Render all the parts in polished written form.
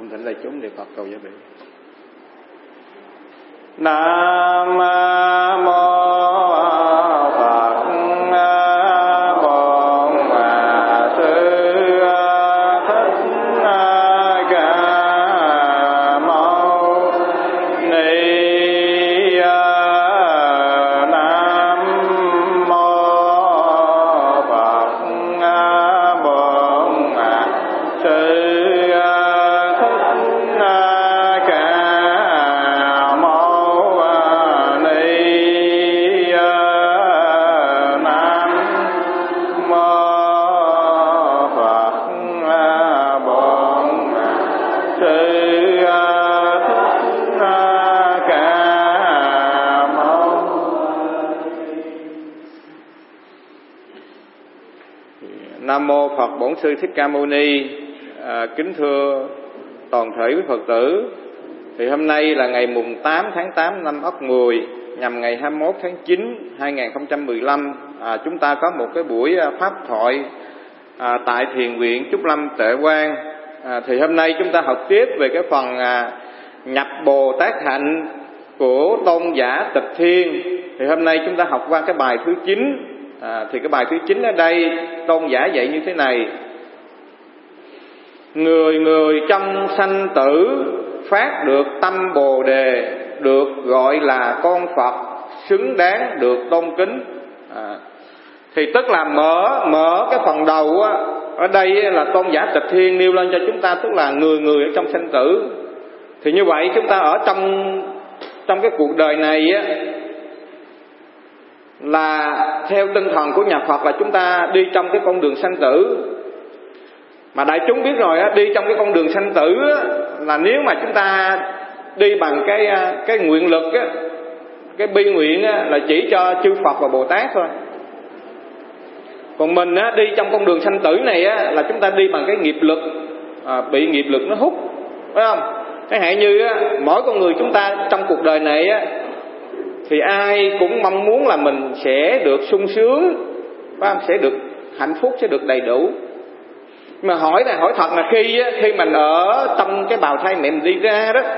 Cung thỉnh đại chúng niệm Phật cầu gia bị. Nam mô Nam mô Phật Bổn Sư Thích Ca Mâu Ni. Kính thưa toàn thể quý Phật tử, thì hôm nay là ngày mùng 8 tháng 8 năm Ất Mùi, nhằm ngày 21 tháng 9 2015. Chúng ta có một cái buổi pháp thoại tại thiền viện Trúc Lâm Tuệ Quang. Thì hôm nay chúng ta học tiếp về cái phần nhập Bồ Tát hạnh của tôn giả Tịch Thiên. Thì hôm nay chúng ta học qua cái bài thứ 9. Thì cái bài thứ 9 ở đây tôn giả dạy như thế này: người người trong sanh tử phát được tâm Bồ Đề, được gọi là con Phật, xứng đáng được tôn kính. Thì tức là mở cái phần đầu á, ở đây là tôn giả Tịch Thiên nêu lên cho chúng ta, tức là người người ở trong sanh tử. Thì như vậy chúng ta ở trong cái cuộc đời này á, là theo tinh thần của nhà Phật là chúng ta đi trong cái con đường sanh tử. Mà đại chúng biết rồi á, đi trong cái con đường sanh tử á, là nếu mà chúng ta đi bằng cái nguyện lực á, cái bi nguyện á, là chỉ cho chư Phật và Bồ Tát thôi. Còn mình á, đi trong con đường sanh tử này á, là chúng ta đi bằng cái nghiệp lực, bị nghiệp lực nó hút, phải không? Chẳng hạn như á, mỗi con người chúng ta trong cuộc đời này á, thì ai cũng mong muốn là mình sẽ được sung sướng, phải không? Sẽ được hạnh phúc, sẽ được đầy đủ. Nhưng mà hỏi thật là khi mình ở trong cái bào thai mẹ mình đi ra đó,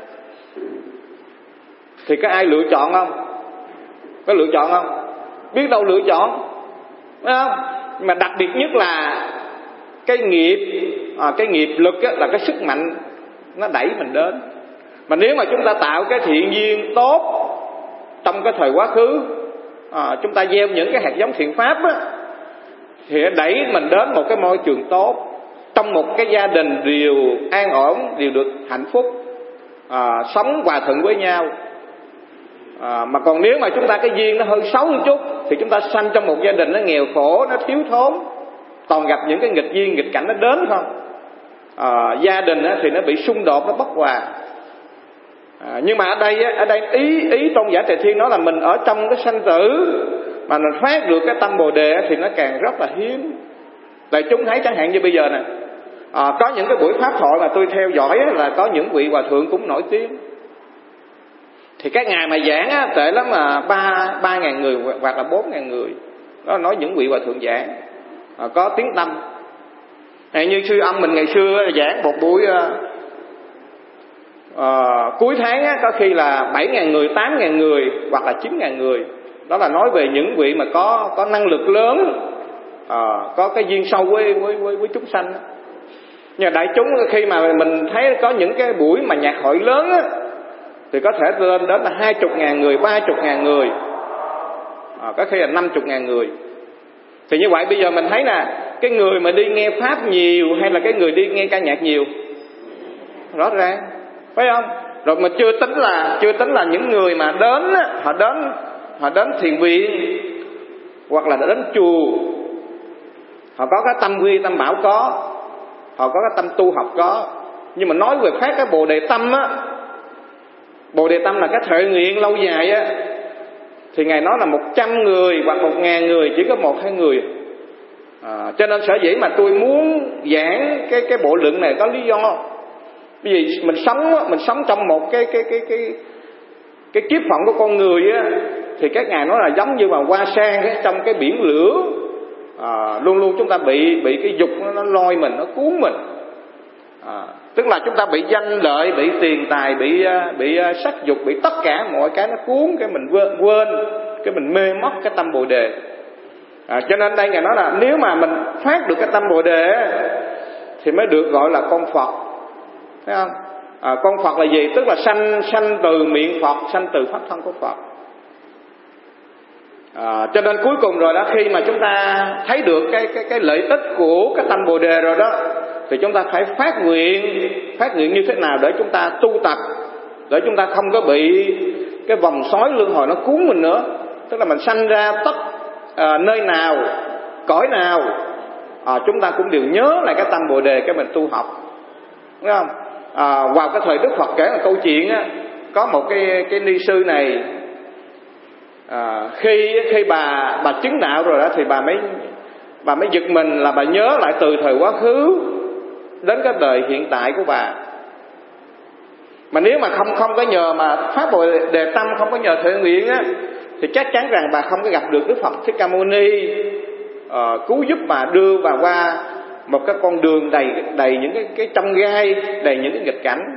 thì có ai lựa chọn không? Có lựa chọn không? Biết đâu lựa chọn, phải không? Nhưng mà đặc biệt nhất là cái nghiệp lực á, là cái sức mạnh nó đẩy mình đến. Mà nếu mà chúng ta tạo cái thiện duyên tốt trong cái thời quá khứ, chúng ta gieo những cái hạt giống thiện pháp á, thì nó đẩy mình đến một cái môi trường tốt, trong một cái gia đình đều an ổn, đều được hạnh phúc, sống hòa thuận với nhau. Mà còn nếu mà chúng ta cái duyên nó hơi xấu một chút, thì chúng ta sanh trong một gia đình nó nghèo khổ, nó thiếu thốn, toàn gặp những cái nghịch duyên nghịch cảnh nó đến không. Gia đình á, thì nó bị xung đột, nó bất hòa. Nhưng mà ở đây ý tôn giả Tịch Thiên nói là mình ở trong cái sanh tử mà mình phát được cái tâm Bồ Đề thì nó càng rất là hiếm. Đại chúng thấy chẳng hạn như bây giờ nè, có những cái buổi pháp thoại mà tôi theo dõi là có những vị hòa thượng cũng nổi tiếng. Thì các ngày mà giảng á, tệ lắm mà 3.000 người hoặc là 4.000 người. Đó nói những vị hòa thượng giảng có tiếng tâm. Như sư âm mình ngày xưa giảng một buổi cuối tháng á, có khi là 7.000 người, 8.000 người hoặc là 9.000 người. Đó là nói về những vị mà có năng lực lớn, có cái duyên sâu với chúng sanh. Nhưng đại chúng khi mà mình thấy có những cái buổi mà nhạc hội lớn á, thì có thể lên đến là 20.000 người, 30.000 người, có khi là 50.000 người. Thì như vậy bây giờ mình thấy nè, cái người mà đi nghe pháp nhiều hay là cái người đi nghe ca nhạc nhiều? Rõ ràng, phải không? Rồi mà chưa tính là những người mà đến, họ đến thiền viện hoặc là đến chùa, họ có cái tâm quy tâm bảo có, họ có cái tâm tu học có. Nhưng mà nói về phát cái Bồ Đề tâm á, Bồ Đề tâm là cái thệ nguyện lâu dài á, thì Ngài nói là 100 người hoặc 1.000 người chỉ có 1-2 người. Cho nên sở dĩ mà tôi muốn giảng cái bộ luận này có lý do. Bởi vì mình sống trong một cái kiếp phận của con người á, thì các ngài nói là giống như mà hoa sen trong cái biển lửa, luôn luôn chúng ta bị cái dục nó lôi mình, nó cuốn mình. Tức là chúng ta bị danh lợi, bị tiền tài, bị sắc dục, bị tất cả mọi cái nó cuốn, cái mình quên, cái mình mê mất cái tâm Bồ Đề. Cho nên đây Ngài nói là nếu mà mình phát được cái tâm Bồ Đề thì mới được gọi là con Phật, thấy không? Con Phật là gì? Tức là sanh từ miệng Phật, sanh từ pháp thân của Phật. Cho nên cuối cùng rồi đó, khi mà chúng ta thấy được cái lợi ích của cái tâm Bồ Đề rồi đó, thì chúng ta phải phát nguyện như thế nào để chúng ta tu tập, để chúng ta không có bị cái vòng xoáy luân hồi nó cuốn mình nữa. Tức là mình sanh ra nơi nào, cõi nào, chúng ta cũng đều nhớ lại cái tâm Bồ Đề, cái mình tu học, đúng không? Vào cái thời Đức Phật kể là câu chuyện á, có một cái ni sư này, khi bà chứng đạo rồi đó thì bà mới giật mình, là bà nhớ lại từ thời quá khứ đến cái đời hiện tại của bà. Mà nếu mà không có nhờ mà phát Bồ Đề tâm, không có nhờ thuệ nguyện á, thì chắc chắn rằng bà không có gặp được Đức Phật Thích Ca Mâu Ni cứu giúp bà, đưa bà qua một cái con đường đầy những cái chông gai, đầy những cái nghịch cảnh.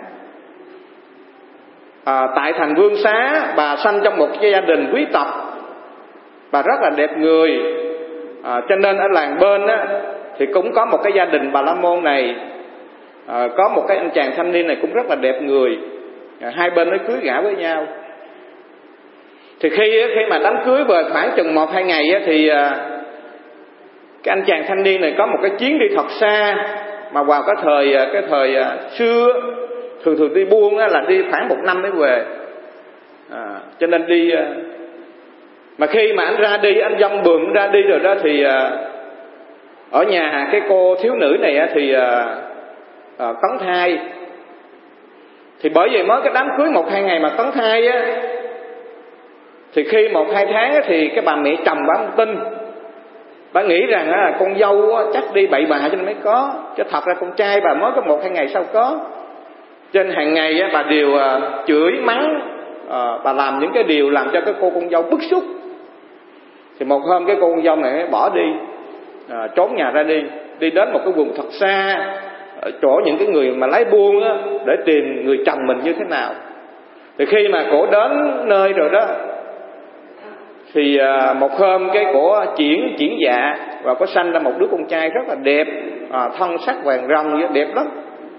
Tại thành Vương Xá, bà sanh trong một cái gia đình quý tộc, bà rất là đẹp người, cho nên ở làng bên á, thì cũng có một cái gia đình Bà La Môn này, có một cái anh chàng thanh niên này cũng rất là đẹp người, hai bên nó cưới gả với nhau. Thì khi mà đám cưới về khoảng chừng 1-2 ngày á, thì cái anh chàng thanh niên này có một cái chuyến đi thật xa, mà vào cái thời xưa thường đi buôn á, là đi khoảng 1 năm mới về. Cho nên đi, mà khi mà anh ra đi, anh dông bườm ra đi rồi đó, thì ở nhà cái cô thiếu nữ này á, thì cấn thai. Thì bởi vì mới cái đám cưới 1-2 ngày mà cấn thai á, thì khi 1-2 tháng á, thì cái bà mẹ chồng bà không tin. Bà nghĩ rằng á, con dâu á, chắc đi bậy bạ cho nên mới có, chứ thật ra con trai bà mới có 1-2 ngày sao có. Cho nên hàng ngày á, bà đều chửi mắng, bà làm những cái điều làm cho cái cô con dâu bức xúc. Thì một hôm cái cô con dâu này bỏ đi, trốn nhà ra đi đến một cái vùng thật xa, chỗ những cái người mà lái buôn á, để tìm người chồng mình như thế nào. Thì khi mà cổ đến nơi rồi đó, thì một hôm cái cổ chuyển dạ và có sanh ra một đứa con trai rất là đẹp, thân sắc vàng ròng, đẹp lắm.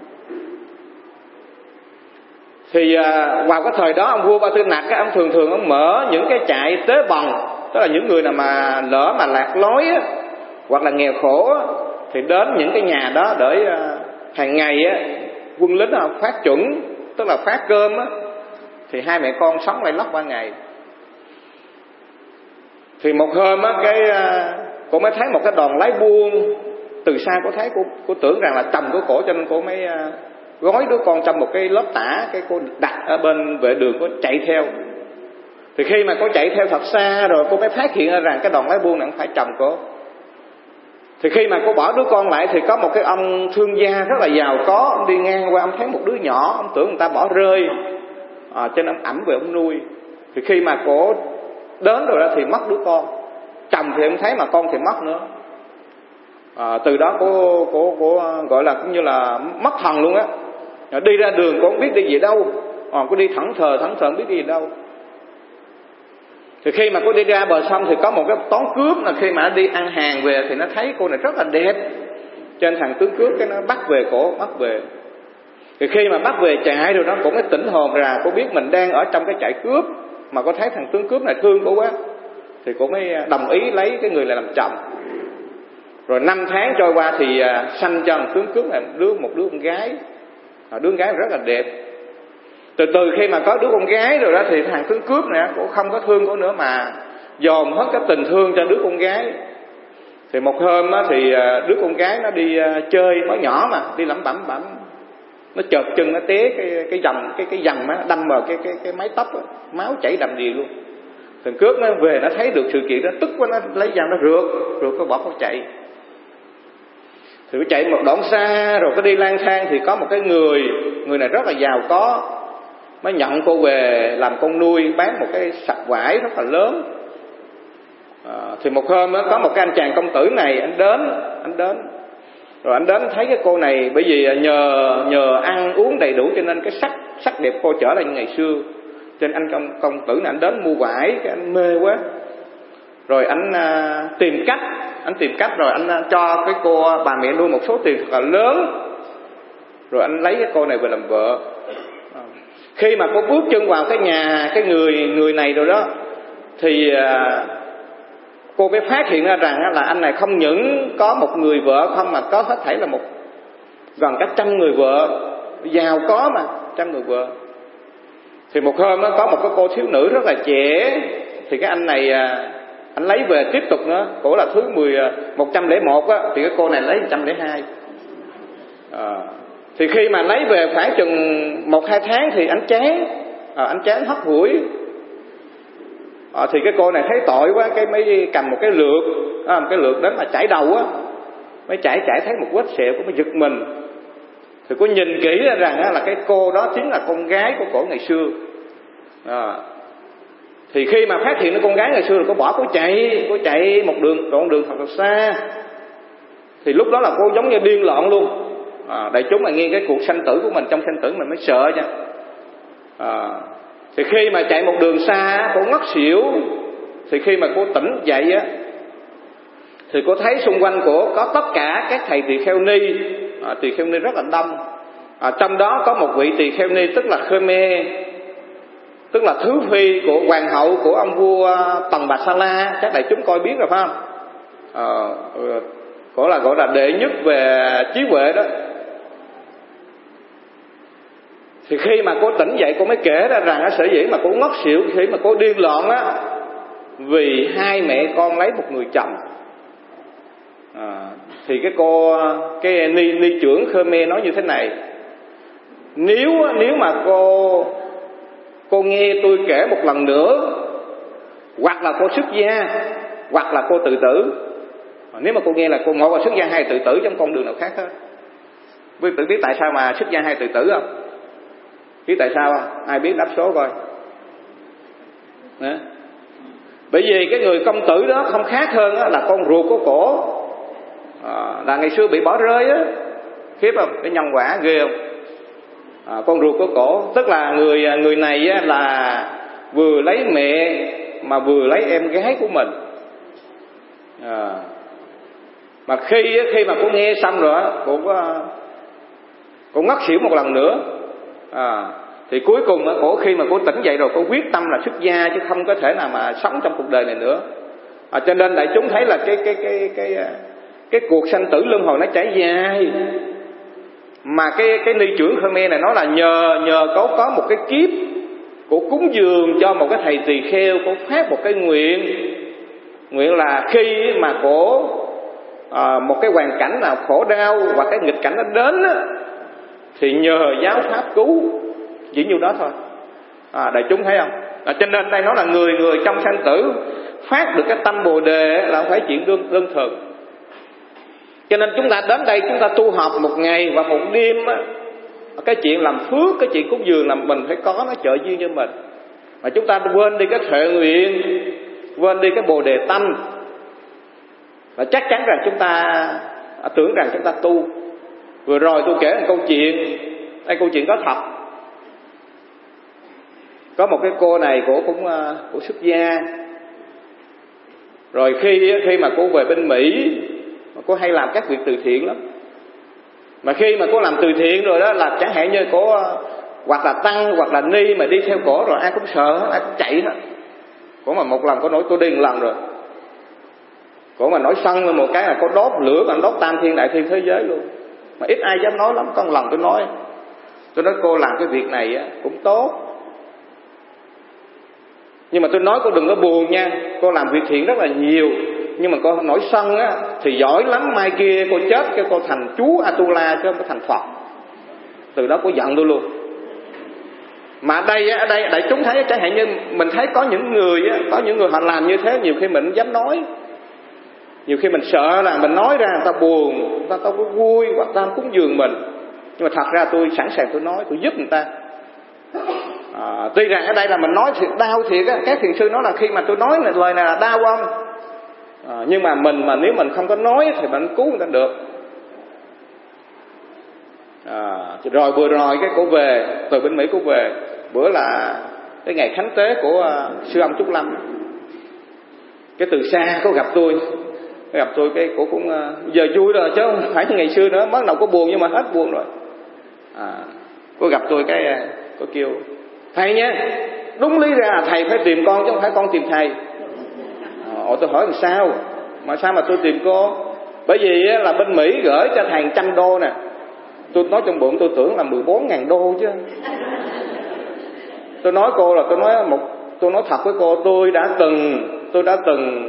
Thì vào cái thời đó ông vua Ba Tư Nặc á, ông thường ông mở những cái trại tế bần, tức là những người nào mà lỡ mà lạc lối á, hoặc là nghèo khổ á, thì đến những cái nhà đó để hàng ngày á, quân lính phát chuẩn, tức là phát cơm á, thì hai mẹ con sống lay lóc qua ngày. Thì một hôm á, cô mới thấy một cái đoàn lái buôn từ xa. Cô thấy, cô tưởng rằng là chồng của cổ, cho nên cô mới gói đứa con trong một cái lớp tả, cái cô đặt ở bên vệ đường, cô chạy theo. Thì khi mà cô chạy theo thật xa rồi, cô mới phát hiện ra rằng cái đoàn lái buôn này không phải chồng cô. Thì khi mà cô bỏ đứa con lại, thì có một cái ông thương gia rất là giàu có, ông đi ngang qua, ông thấy một đứa nhỏ, ông tưởng người ta bỏ rơi, cho nên ông ẵm về ông nuôi. Thì khi mà cô đến rồi đó thì mất đứa con, chồng thì không thấy mà con thì mất nữa. Từ đó cô gọi là cũng như là mất thần luôn á. Đi ra đường cô không biết đi gì đâu, cô đi thẫn thờ không biết đi gì đâu. Thì khi mà cô đi ra bờ sông thì có một cái toán cướp, là khi mà đi ăn hàng về thì nó thấy cô này rất là đẹp, cho nên thằng tướng cướp cái nó bắt về cổ, bắt về. Thì khi mà bắt về chạy rồi đó, cô mới tỉnh hồn ra, cô biết mình đang ở trong cái trại cướp, mà cô thấy thằng tướng cướp này thương cô quá, thì cô mới đồng ý lấy cái người này làm chồng. Rồi 5 tháng trôi qua thì sanh cho thằng tướng cướp này một đứa con gái, đứa con gái rất là đẹp. Từ khi mà có đứa con gái rồi đó, thì thằng tướng cướp này cũng không có thương cô nữa, mà dồn hết cái tình thương cho đứa con gái. Thì một hôm đó, thì đứa con gái nó đi chơi, mới nhỏ mà đi lẩm bẩm, nó chợt chân nó té cái dầm nó đâm vào cái mái tóc đó, máu chảy đầm đìa luôn. Thằng cướp nó về, nó thấy được sự kiện đó, tức quá, nó lấy dao nó rượt nó bỏ nó chạy. Thì nó chạy một đoạn xa rồi có đi lang thang, thì có một cái người này rất là giàu có, mới nhận cô về làm con nuôi, bán một cái sạp vải rất là lớn. Thì một hôm đó, có một cái anh chàng công tử này, anh đến Rồi anh đến thấy cái cô này, bởi vì nhờ ăn uống đầy đủ cho nên cái sắc đẹp cô trở lại như ngày xưa. Cho nên anh công tử này anh đến mua vải, cái anh mê quá. Rồi anh tìm cách rồi anh cho cái cô bà mẹ nuôi một số tiền thật là lớn. Rồi anh lấy cái cô này về làm vợ. Khi mà cô bước chân vào cái nhà cái người này rồi đó, thì cô mới phát hiện ra rằng là anh này không những có một người vợ không, mà có hết thảy là gần cả 100 người vợ, giàu có mà 100 người vợ. Thì một hôm nó có một cái cô thiếu nữ rất là trẻ, thì cái anh này anh lấy về tiếp tục nữa, cổ là thứ 101 á, thì cái cô này lấy 102. Thì khi mà lấy về khoảng chừng 1-2 tháng thì anh chán hất hủi. Thì cái cô này thấy tội quá, cái mới cầm một cái lược đến mà chải đầu á, mới chải thấy một vết sẹo, cũng mới giật mình. Thì cô nhìn kỹ ra rằng là cái cô đó chính là con gái của cổ ngày xưa. Thì khi mà phát hiện nó con gái ngày xưa rồi, cô bỏ, cô chạy một đoạn đường thật là xa. Thì lúc đó là cô giống như điên loạn luôn. Đại chúng mà nghe cái cuộc sanh tử của mình, trong sanh tử mình mới sợ nha. Thì khi mà chạy một đường xa, cô ngất xỉu. Thì khi mà cô tỉnh dậy á, thì cô thấy xung quanh của có tất cả các thầy tỳ kheo ni. Tỳ kheo ni rất là đông. Trong đó có một vị tỳ kheo ni tức là Khmer, tức là thứ phi của hoàng hậu của ông vua Tần Bà Sa La. Chắc đại chúng coi biết rồi phải không? Cổ là gọi là đệ nhất về trí huệ đó. Thì khi mà cô tỉnh dậy, cô mới kể ra rằng sở dĩ mà cô ngất xỉu, khi mà cô điên loạn á, vì hai mẹ con lấy một người chồng. Thì cái ni trưởng Khmer nói như thế này: nếu mà cô nghe tôi kể một lần nữa, hoặc là cô xuất gia, hoặc là cô tự tử. Nếu mà cô nghe là cô một là xuất gia, hai tự tử, trong con đường nào khác hết. Quý vị biết tại sao mà xuất gia hai tự tử không? Biết tại sao không? Ai biết đáp số coi. Bởi vì cái người công tử đó không khác hơn là con ruột của cổ, là ngày xưa bị bỏ rơi á. Khiếp không? Cái nhân quả ghê không? Con ruột của cổ, tức là người này á, là vừa lấy mẹ mà vừa lấy em gái của mình. Mà khi mà cô nghe xong rồi, cô ngất xỉu một lần nữa. Thì cuối cùng cổ, khi mà cô tỉnh dậy rồi, cô quyết tâm là xuất gia, chứ không có thể nào mà sống trong cuộc đời này nữa. Cho nên đại chúng thấy là cái cuộc sanh tử luân hồi nó trải dài. Mà cái ni trưởng Khmer này nói là nhờ có một cái kiếp, cổ cúng dường cho một cái thầy tỳ kheo, cổ phát một cái nguyện là khi mà cổ một cái hoàn cảnh nào khổ đau hoặc cái nghịch cảnh nó đến á, thì nhờ giáo pháp cứu, chỉ nhiêu đó thôi. Đại chúng thấy không? Cho nên đây nó là người trong sanh tử phát được cái tâm Bồ Đề là không phải chuyện đơn thuần. Cho nên chúng ta đến đây, chúng ta tu học một ngày và một đêm á, cái chuyện làm phước, cái chuyện cúng dường là mình phải có, nó trợ duyên cho mình. Mà chúng ta quên đi cái thệ nguyện, quên đi cái Bồ Đề tâm, và chắc chắn rằng chúng ta tưởng rằng chúng ta tu. Vừa rồi tôi kể một câu chuyện, đây câu chuyện có thật. Có một cái cô này, cổ xuất gia. Rồi khi mà cô về bên Mỹ, cô hay làm các việc từ thiện lắm. Mà khi mà cô làm từ thiện rồi đó, là chẳng hạn như cổ hoặc là tăng hoặc là ni mà đi theo cổ rồi ai cũng sợ, ai cũng chạy hết. Cổ mà một lần cổ nói tôi đi một lần rồi, cổ mà nói sân một cái là cổ đốt lửa, còn đốt tam thiên đại thiên thế giới luôn. Mà ít ai dám nói lắm. Có một lần tôi nói cô làm cái việc này cũng tốt, nhưng mà tôi nói cô đừng có buồn nha. Cô làm việc thiện rất là nhiều, nhưng mà cô nổi sân á thì giỏi lắm, mai kia cô chết cái cô thành chú Atula chứ không có thành Phật. Từ đó cô giận tôi luôn. Mà ở đây đại chúng thấy, chẳng hạn như mình thấy có những người họ làm như thế, nhiều khi mình không dám nói. Nhiều khi mình sợ là mình nói ra người ta buồn, người ta có vui, hoặc ta cúng dường mình. Nhưng mà thật ra tôi sẵn sàng tôi nói, tôi giúp người ta. Tuy rằng ở đây là mình nói thiệt đau thiệt á, các thiền sư nói là khi mà tôi nói lời này là đau không? Nhưng mà nếu mình không có nói thì mình cứu người ta được. Rồi vừa rồi cái cổ về từ bên Mỹ, cổ về bữa là cái ngày khánh tế của sư ông Trúc Lâm. Cái từ xa có gặp tôi cái cổ cũng giờ vui rồi chứ không phải như ngày xưa nữa, mới đầu có buồn nhưng mà hết buồn rồi. Cô gặp tôi cái cô kêu thầy nha, đúng lý ra là thầy phải tìm con chứ không phải con tìm thầy. Tôi hỏi làm sao mà tôi tìm cô? Bởi vì là bên Mỹ gửi cho thầy $100 nè. Tôi nói trong bụng tôi tưởng là $14.000 chứ. Tôi nói thật với cô, tôi đã từng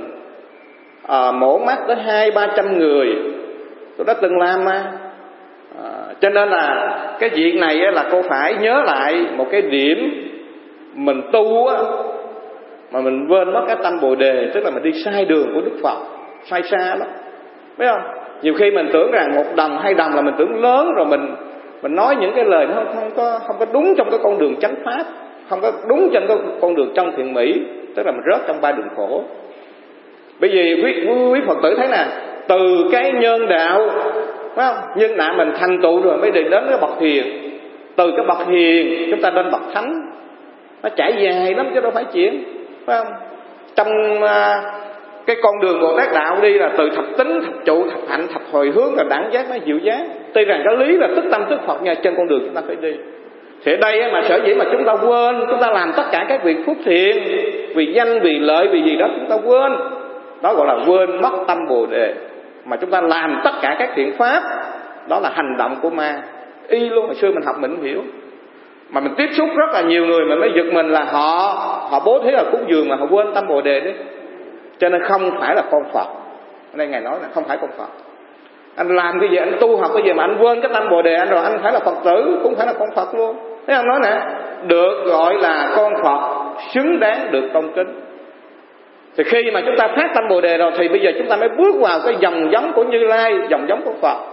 mổ mắt tới 200-300 người, tôi đã từng làm mà. Cho nên là cái việc này là cô phải nhớ lại một cái điểm mình tu á, mà mình quên mất cái tâm Bồ Đề, tức là mình đi sai đường của Đức Phật, sai xa lắm, biết không? Nhiều khi mình tưởng rằng 1 đồng 2 đồng là mình tưởng lớn rồi, mình nói những cái lời nó không có đúng trong cái con đường chánh pháp, không có đúng trên cái con đường trong thiện mỹ, tức là mình rớt trong 3 đường khổ. Bởi vì quý Phật tử thấy nè, từ cái nhân đạo, phải không? Nhân đạo mình thành tựu rồi mới đến cái bậc hiền, từ cái bậc hiền chúng ta lên bậc thánh, nó trải dài lắm chứ đâu phải chuyện, phải không? Trong cái con đường Bồ Tát đạo đi là từ thập tính, thập trụ, thập hạnh, thập hồi hướng và đẳng giác, nó dịu dáng. Tuy rằng cái lý là tức tâm tức Phật, nha, trên con đường chúng ta phải đi. Thì ở đây mà sở dĩ mà chúng ta quên, chúng ta làm tất cả các việc phước thiện vì danh, vì lợi, vì gì đó chúng ta quên, đó gọi là quên mất tâm Bồ Đề. Mà chúng ta làm tất cả các thiện pháp, đó là hành động của ma. Y luôn, hồi xưa mình học mình hiểu. Mà mình tiếp xúc rất là nhiều người mà mới giật mình là họ bố thí là cúng dường mà họ quên tâm Bồ Đề đấy. Cho nên không phải là con Phật. Ở đây Ngài nói là không phải con Phật. Anh làm cái gì, anh tu học cái gì mà anh quên cái tâm Bồ Đề anh rồi, anh phải là Phật tử, cũng phải là con Phật luôn. Thế anh nói nè, được gọi là con Phật, xứng đáng được tôn kính. Thì khi mà chúng ta phát tâm Bồ Đề rồi thì bây giờ chúng ta mới bước vào cái dòng giống của Như Lai, dòng giống của Phật.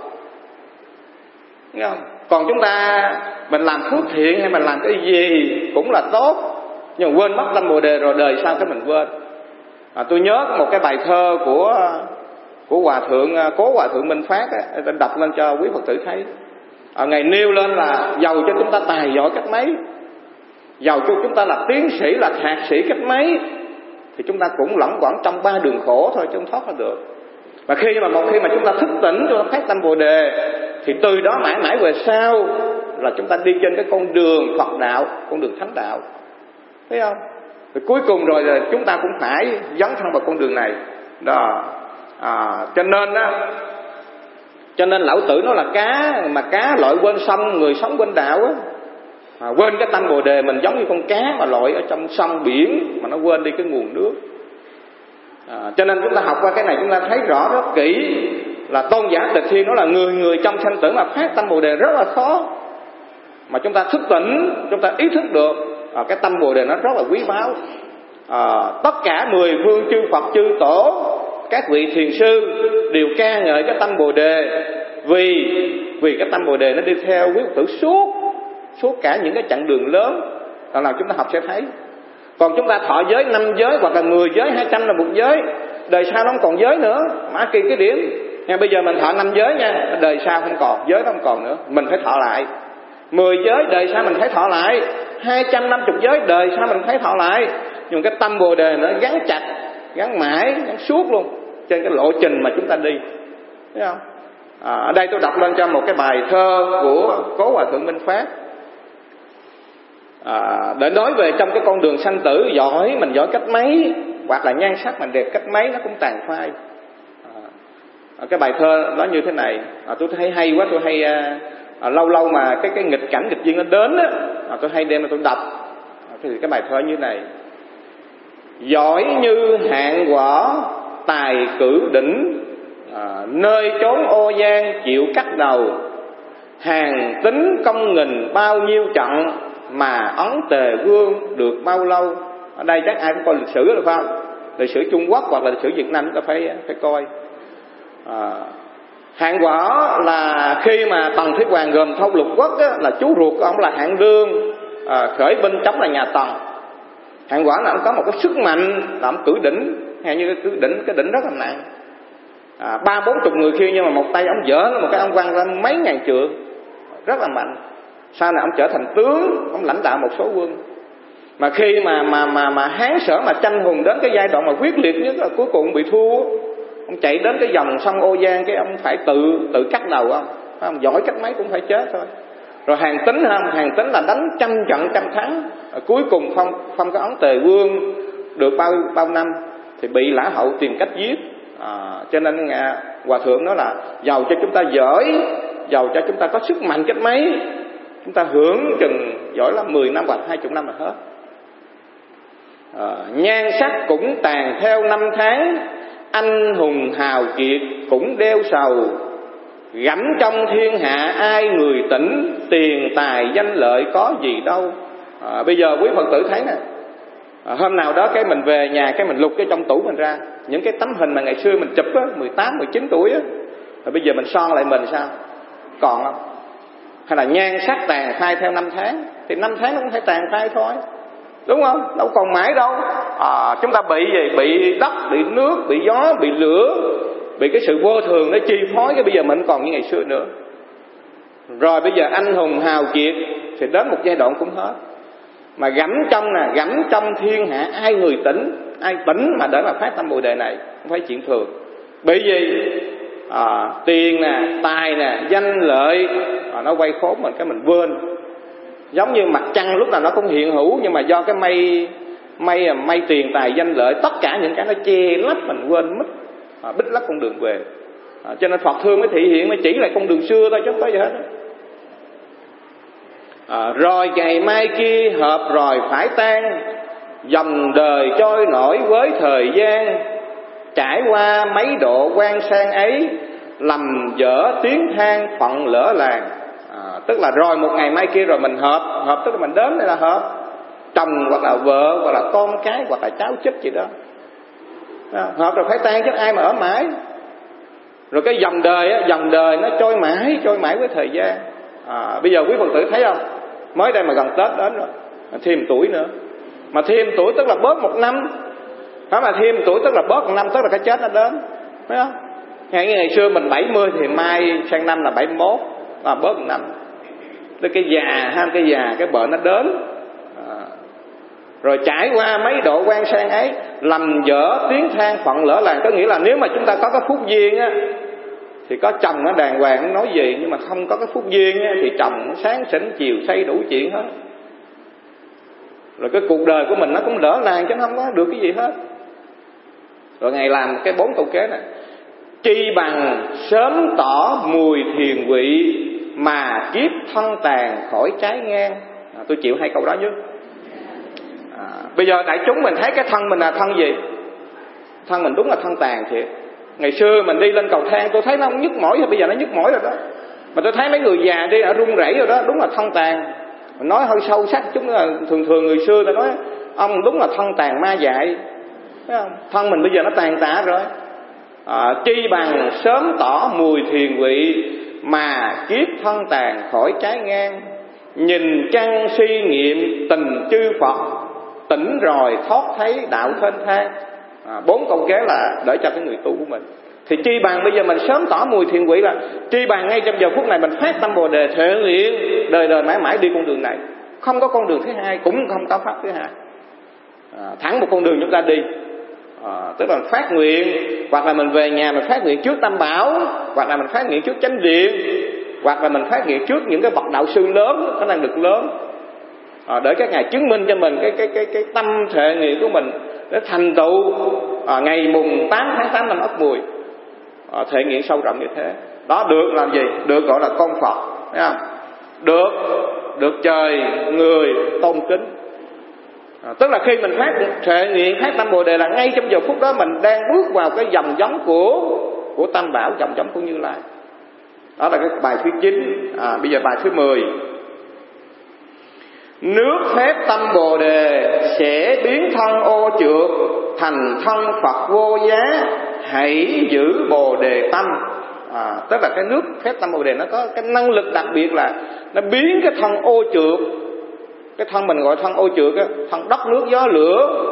Nghe không? Còn chúng ta mình làm phước thiện hay mình làm cái gì cũng là tốt, nhưng mà quên mất tâm Bồ Đề rồi đời sau cái mình quên. Tôi nhớ một cái bài thơ của Hòa Thượng Cố Hòa Thượng Minh Phát á, tôi đọc lên cho quý Phật tử thấy. Ngài nêu lên là giàu cho chúng ta tài giỏi cách mấy, giàu cho chúng ta là tiến sĩ, là thạc sĩ cách mấy, thì chúng ta cũng lẫn quẩn trong 3 đường khổ thôi chứ không thoát ra được. Và một khi mà chúng ta thức tỉnh, chúng ta phát tâm Bồ Đề, thì từ đó mãi mãi về sau là chúng ta đi trên cái con đường Phật đạo, con đường thánh đạo, thấy không? Rồi cuối cùng rồi là chúng ta cũng phải dấn thân vào con đường này đó. Cho nên lão tử nói là cá lội quên sông, người sống quên đạo á. Quên cái tâm Bồ Đề, mình giống như con cá mà lội ở trong sông biển mà nó quên đi cái nguồn nước. Cho nên chúng ta học qua cái này chúng ta thấy rõ rất kỹ là Tôn giả Tịch Thiên nói là người trong sanh tử mà phát tâm Bồ Đề rất là khó. Mà chúng ta thức tỉnh, chúng ta ý thức được cái tâm Bồ Đề nó rất là quý báu. Tất cả 10 phương chư Phật chư Tổ, các vị thiền sư đều ca ngợi cái tâm Bồ Đề, vì cái tâm Bồ Đề nó đi theo quý Phật tử suốt cả những cái chặng đường lớn. Lần nào chúng ta học sẽ thấy. Còn chúng ta thọ giới 5 giới hoặc là 10 giới, 200 là một giới, đời sau nó không còn giới nữa. Mã Kỳ cái điểm nha, bây giờ mình thọ 5 giới nha, đời sau không còn giới, nó không còn nữa, mình phải thọ lại. 10 giới đời sau mình phải thọ lại, 250 giới đời sau mình phải thọ lại. Nhưng cái tâm Bồ Đề nó gắn chặt, gắn mãi, gắn suốt luôn trên cái lộ trình mà chúng ta đi, thấy không? Ở đây tôi đọc lên cho một cái bài thơ của Cố Hòa Thượng Minh Phát, để nói về trong cái con đường sanh tử, mình giỏi cách mấy hoặc là nhan sắc mình đẹp cách mấy nó cũng tàn phai. Cái bài thơ đó như thế này, tôi thấy hay quá, tôi hay lâu mà cái nghịch cảnh nghịch duyên nó đến á, tôi hay đem mà tôi đọc. Thì cái bài thơ như này: giỏi như hạn quả tài cử đỉnh, nơi chốn ô gian chịu cắt đầu, hàng tính công nghìn bao nhiêu trận, mà ấn Tề Vương được bao lâu. Ở đây chắc ai cũng coi lịch sử rồi phải không? Lịch sử Trung Quốc hoặc là lịch sử Việt Nam chúng ta phải coi. Hạng Võ là khi mà Tần Thủy Hoàng gồm thâu lục quốc á, là chú ruột của ông là Hạng Đương, khởi binh chống là nhà Tần. Hạng Võ là ông có một cái sức mạnh là ông cử đỉnh, hay như cái đỉnh rất là nặng, 30-40 người kia, nhưng mà một tay ông dỡ một cái ông quăng ra mấy ngàn trượng, rất là mạnh. Sau này ông trở thành tướng, ông lãnh đạo một số quân. Mà khi mà Hán Sở mà tranh hùng đến cái giai đoạn mà quyết liệt nhất là cuối cùng bị thua, ông chạy đến cái dòng sông Ô Giang, cái ông phải tự cắt đầu ông giỏi cách mấy cũng phải chết thôi. Rồi Hàn Tín là đánh trăm trận trăm thắng, cuối cùng không có ấn Tề Vương được bao năm thì bị Lã Hậu tìm cách giết. Cho nên Hòa Thượng nói là giàu cho chúng ta giỏi, giàu cho chúng ta có sức mạnh cách mấy, chúng ta hưởng chừng giỏi lắm 10 năm hoặc 20 năm là hết. Nhan sắc cũng tàn theo năm tháng, anh hùng hào kiệt cũng đeo sầu. Gẫm trong thiên hạ ai người tỉnh, tiền tài danh lợi có gì đâu. Bây giờ quý Phật tử thấy nè, hôm nào đó cái mình về nhà, cái mình lục cái trong tủ mình ra những cái tấm hình mà ngày xưa mình chụp á, 18, 19 tuổi á, rồi bây giờ mình son lại mình sao? Còn không? Hay là nhan sắc tàn phai theo năm tháng, thì năm tháng nó cũng phải tàn phai thôi, đúng không? Đâu còn mãi đâu. Chúng ta bị gì? Bị đất, bị nước, bị gió, bị lửa, bị cái sự vô thường nó chi phối, cái bây giờ mình không còn như ngày xưa nữa. Rồi bây giờ anh hùng hào kiệt thì đến một giai đoạn cũng hết. Mà gẫm trong thiên hạ ai người tỉnh, ai tỉnh mà để mà phát tâm Bồ Đề này không phải chuyện thường. Bởi vì tiền nè, tài nè, danh lợi nó quay khốn mình, cái mình quên. Giống như mặt trăng lúc nào nó cũng hiện hữu, nhưng mà do cái mây tiền tài danh lợi, tất cả những cái nó che lấp mình quên mất, bích lấp con đường về. Cho nên Phật thương mới thị hiện, mới chỉ lại con đường xưa thôi chứ không có gì hết. Rồi ngày mai kia hợp rồi phải tan, dòng đời trôi nổi với thời gian. Trải qua mấy độ quan sang ấy, lầm dở tiếng than phận lỡ làng. Tức là rồi một ngày mai kia rồi mình hợp tức là mình đến đây là hợp. Chồng hoặc là vợ hoặc là con cái hoặc là cháu chích gì đó, hợp rồi phải tan chứ ai mà ở mãi. Rồi cái dòng đời nó trôi mãi với thời gian. Bây giờ quý Phật tử thấy không, mới đây mà gần Tết đến rồi, thêm tuổi nữa. Mà thêm tuổi tức là bớt một năm, phải mà thêm tuổi tức là bớt một năm, tức là cái chết nó đến, phải không? Ngày xưa mình 70 thì mai sang năm là 71, là bớt một năm. Tới cái già, cái bệnh nó đến. Rồi trải qua mấy độ quan sang ấy, lầm dở tiếng than phận lỡ làng. Có nghĩa là nếu mà chúng ta có cái phúc duyên á, thì có chồng nó đàng hoàng không nói gì, nhưng mà không có cái phúc duyên á, thì chồng nó sáng sỉnh chiều xây đủ chuyện hết. Rồi cái cuộc đời của mình nó cũng lỡ làng chứ không có được cái gì hết. Rồi Ngài làm cái 4 câu kế này: chi bằng sớm tỏ mùi thiền vị, mà kiếp thân tàn khỏi trái ngang. Tôi chịu 2 câu đó chứ. Bây giờ đại chúng mình thấy cái thân mình là thân gì? Thân mình đúng là thân tàn thiệt. Ngày xưa mình đi lên cầu thang tôi thấy nó không nhức mỏi, bây giờ nó nhức mỏi rồi đó. Mà tôi thấy mấy người già đi ở run rẩy rồi đó, đúng là thân tàn. Mình nói hơi sâu sắc chúng là thường người xưa ta nói ông đúng là thân tàn ma dại, thấy không? Thân mình bây giờ nó tàn tạ rồi. Chi bằng sớm tỏ mùi thiền vị, mà kiếp thân tàn khỏi trái ngang. Nhìn trăng suy nghiệm tình chư Phật, tỉnh rồi thoát thấy đạo thênh thang. 4 câu kế là để cho cái người tu của mình. Thì chi bằng bây giờ mình sớm tỏ mùi thiền vị, là chi bằng ngay trong giờ phút này mình phát tâm Bồ Đề thể nguyện đời đời mãi mãi đi con đường này. Không có con đường thứ hai, cũng không có pháp thứ hai. Thẳng một con đường chúng ta đi. Tức là phát nguyện, hoặc là mình về nhà mình phát nguyện trước Tam Bảo, hoặc là mình phát nguyện trước Chánh Điện, hoặc là mình phát nguyện trước những cái bậc đạo sư lớn, có năng lực lớn, để các ngài chứng minh cho mình cái tâm thệ nguyện của mình để thành tựu ngày mùng 8 tháng 8 năm Ất Mùi. Thể nguyện sâu rộng như thế đó được làm gì? Được gọi là con Phật, thấy không? Được trời người tôn kính. Tức là khi mình phát thể nguyện phát tâm Bồ Đề là ngay trong giờ phút đó mình đang bước vào cái dòng giống của Tam Bảo, dòng giống của Như Lai. Đó là cái bài thứ 9. Bây giờ bài thứ 10. Nước phép tâm Bồ Đề sẽ biến thân ô trượt, thành thân Phật vô giá, hãy giữ Bồ Đề tâm. Tức là cái nước phép tâm Bồ Đề nó có cái năng lực đặc biệt là nó biến cái thân ô trượt, cái thân mình gọi thân ô trượt á, thân đất nước gió lửa,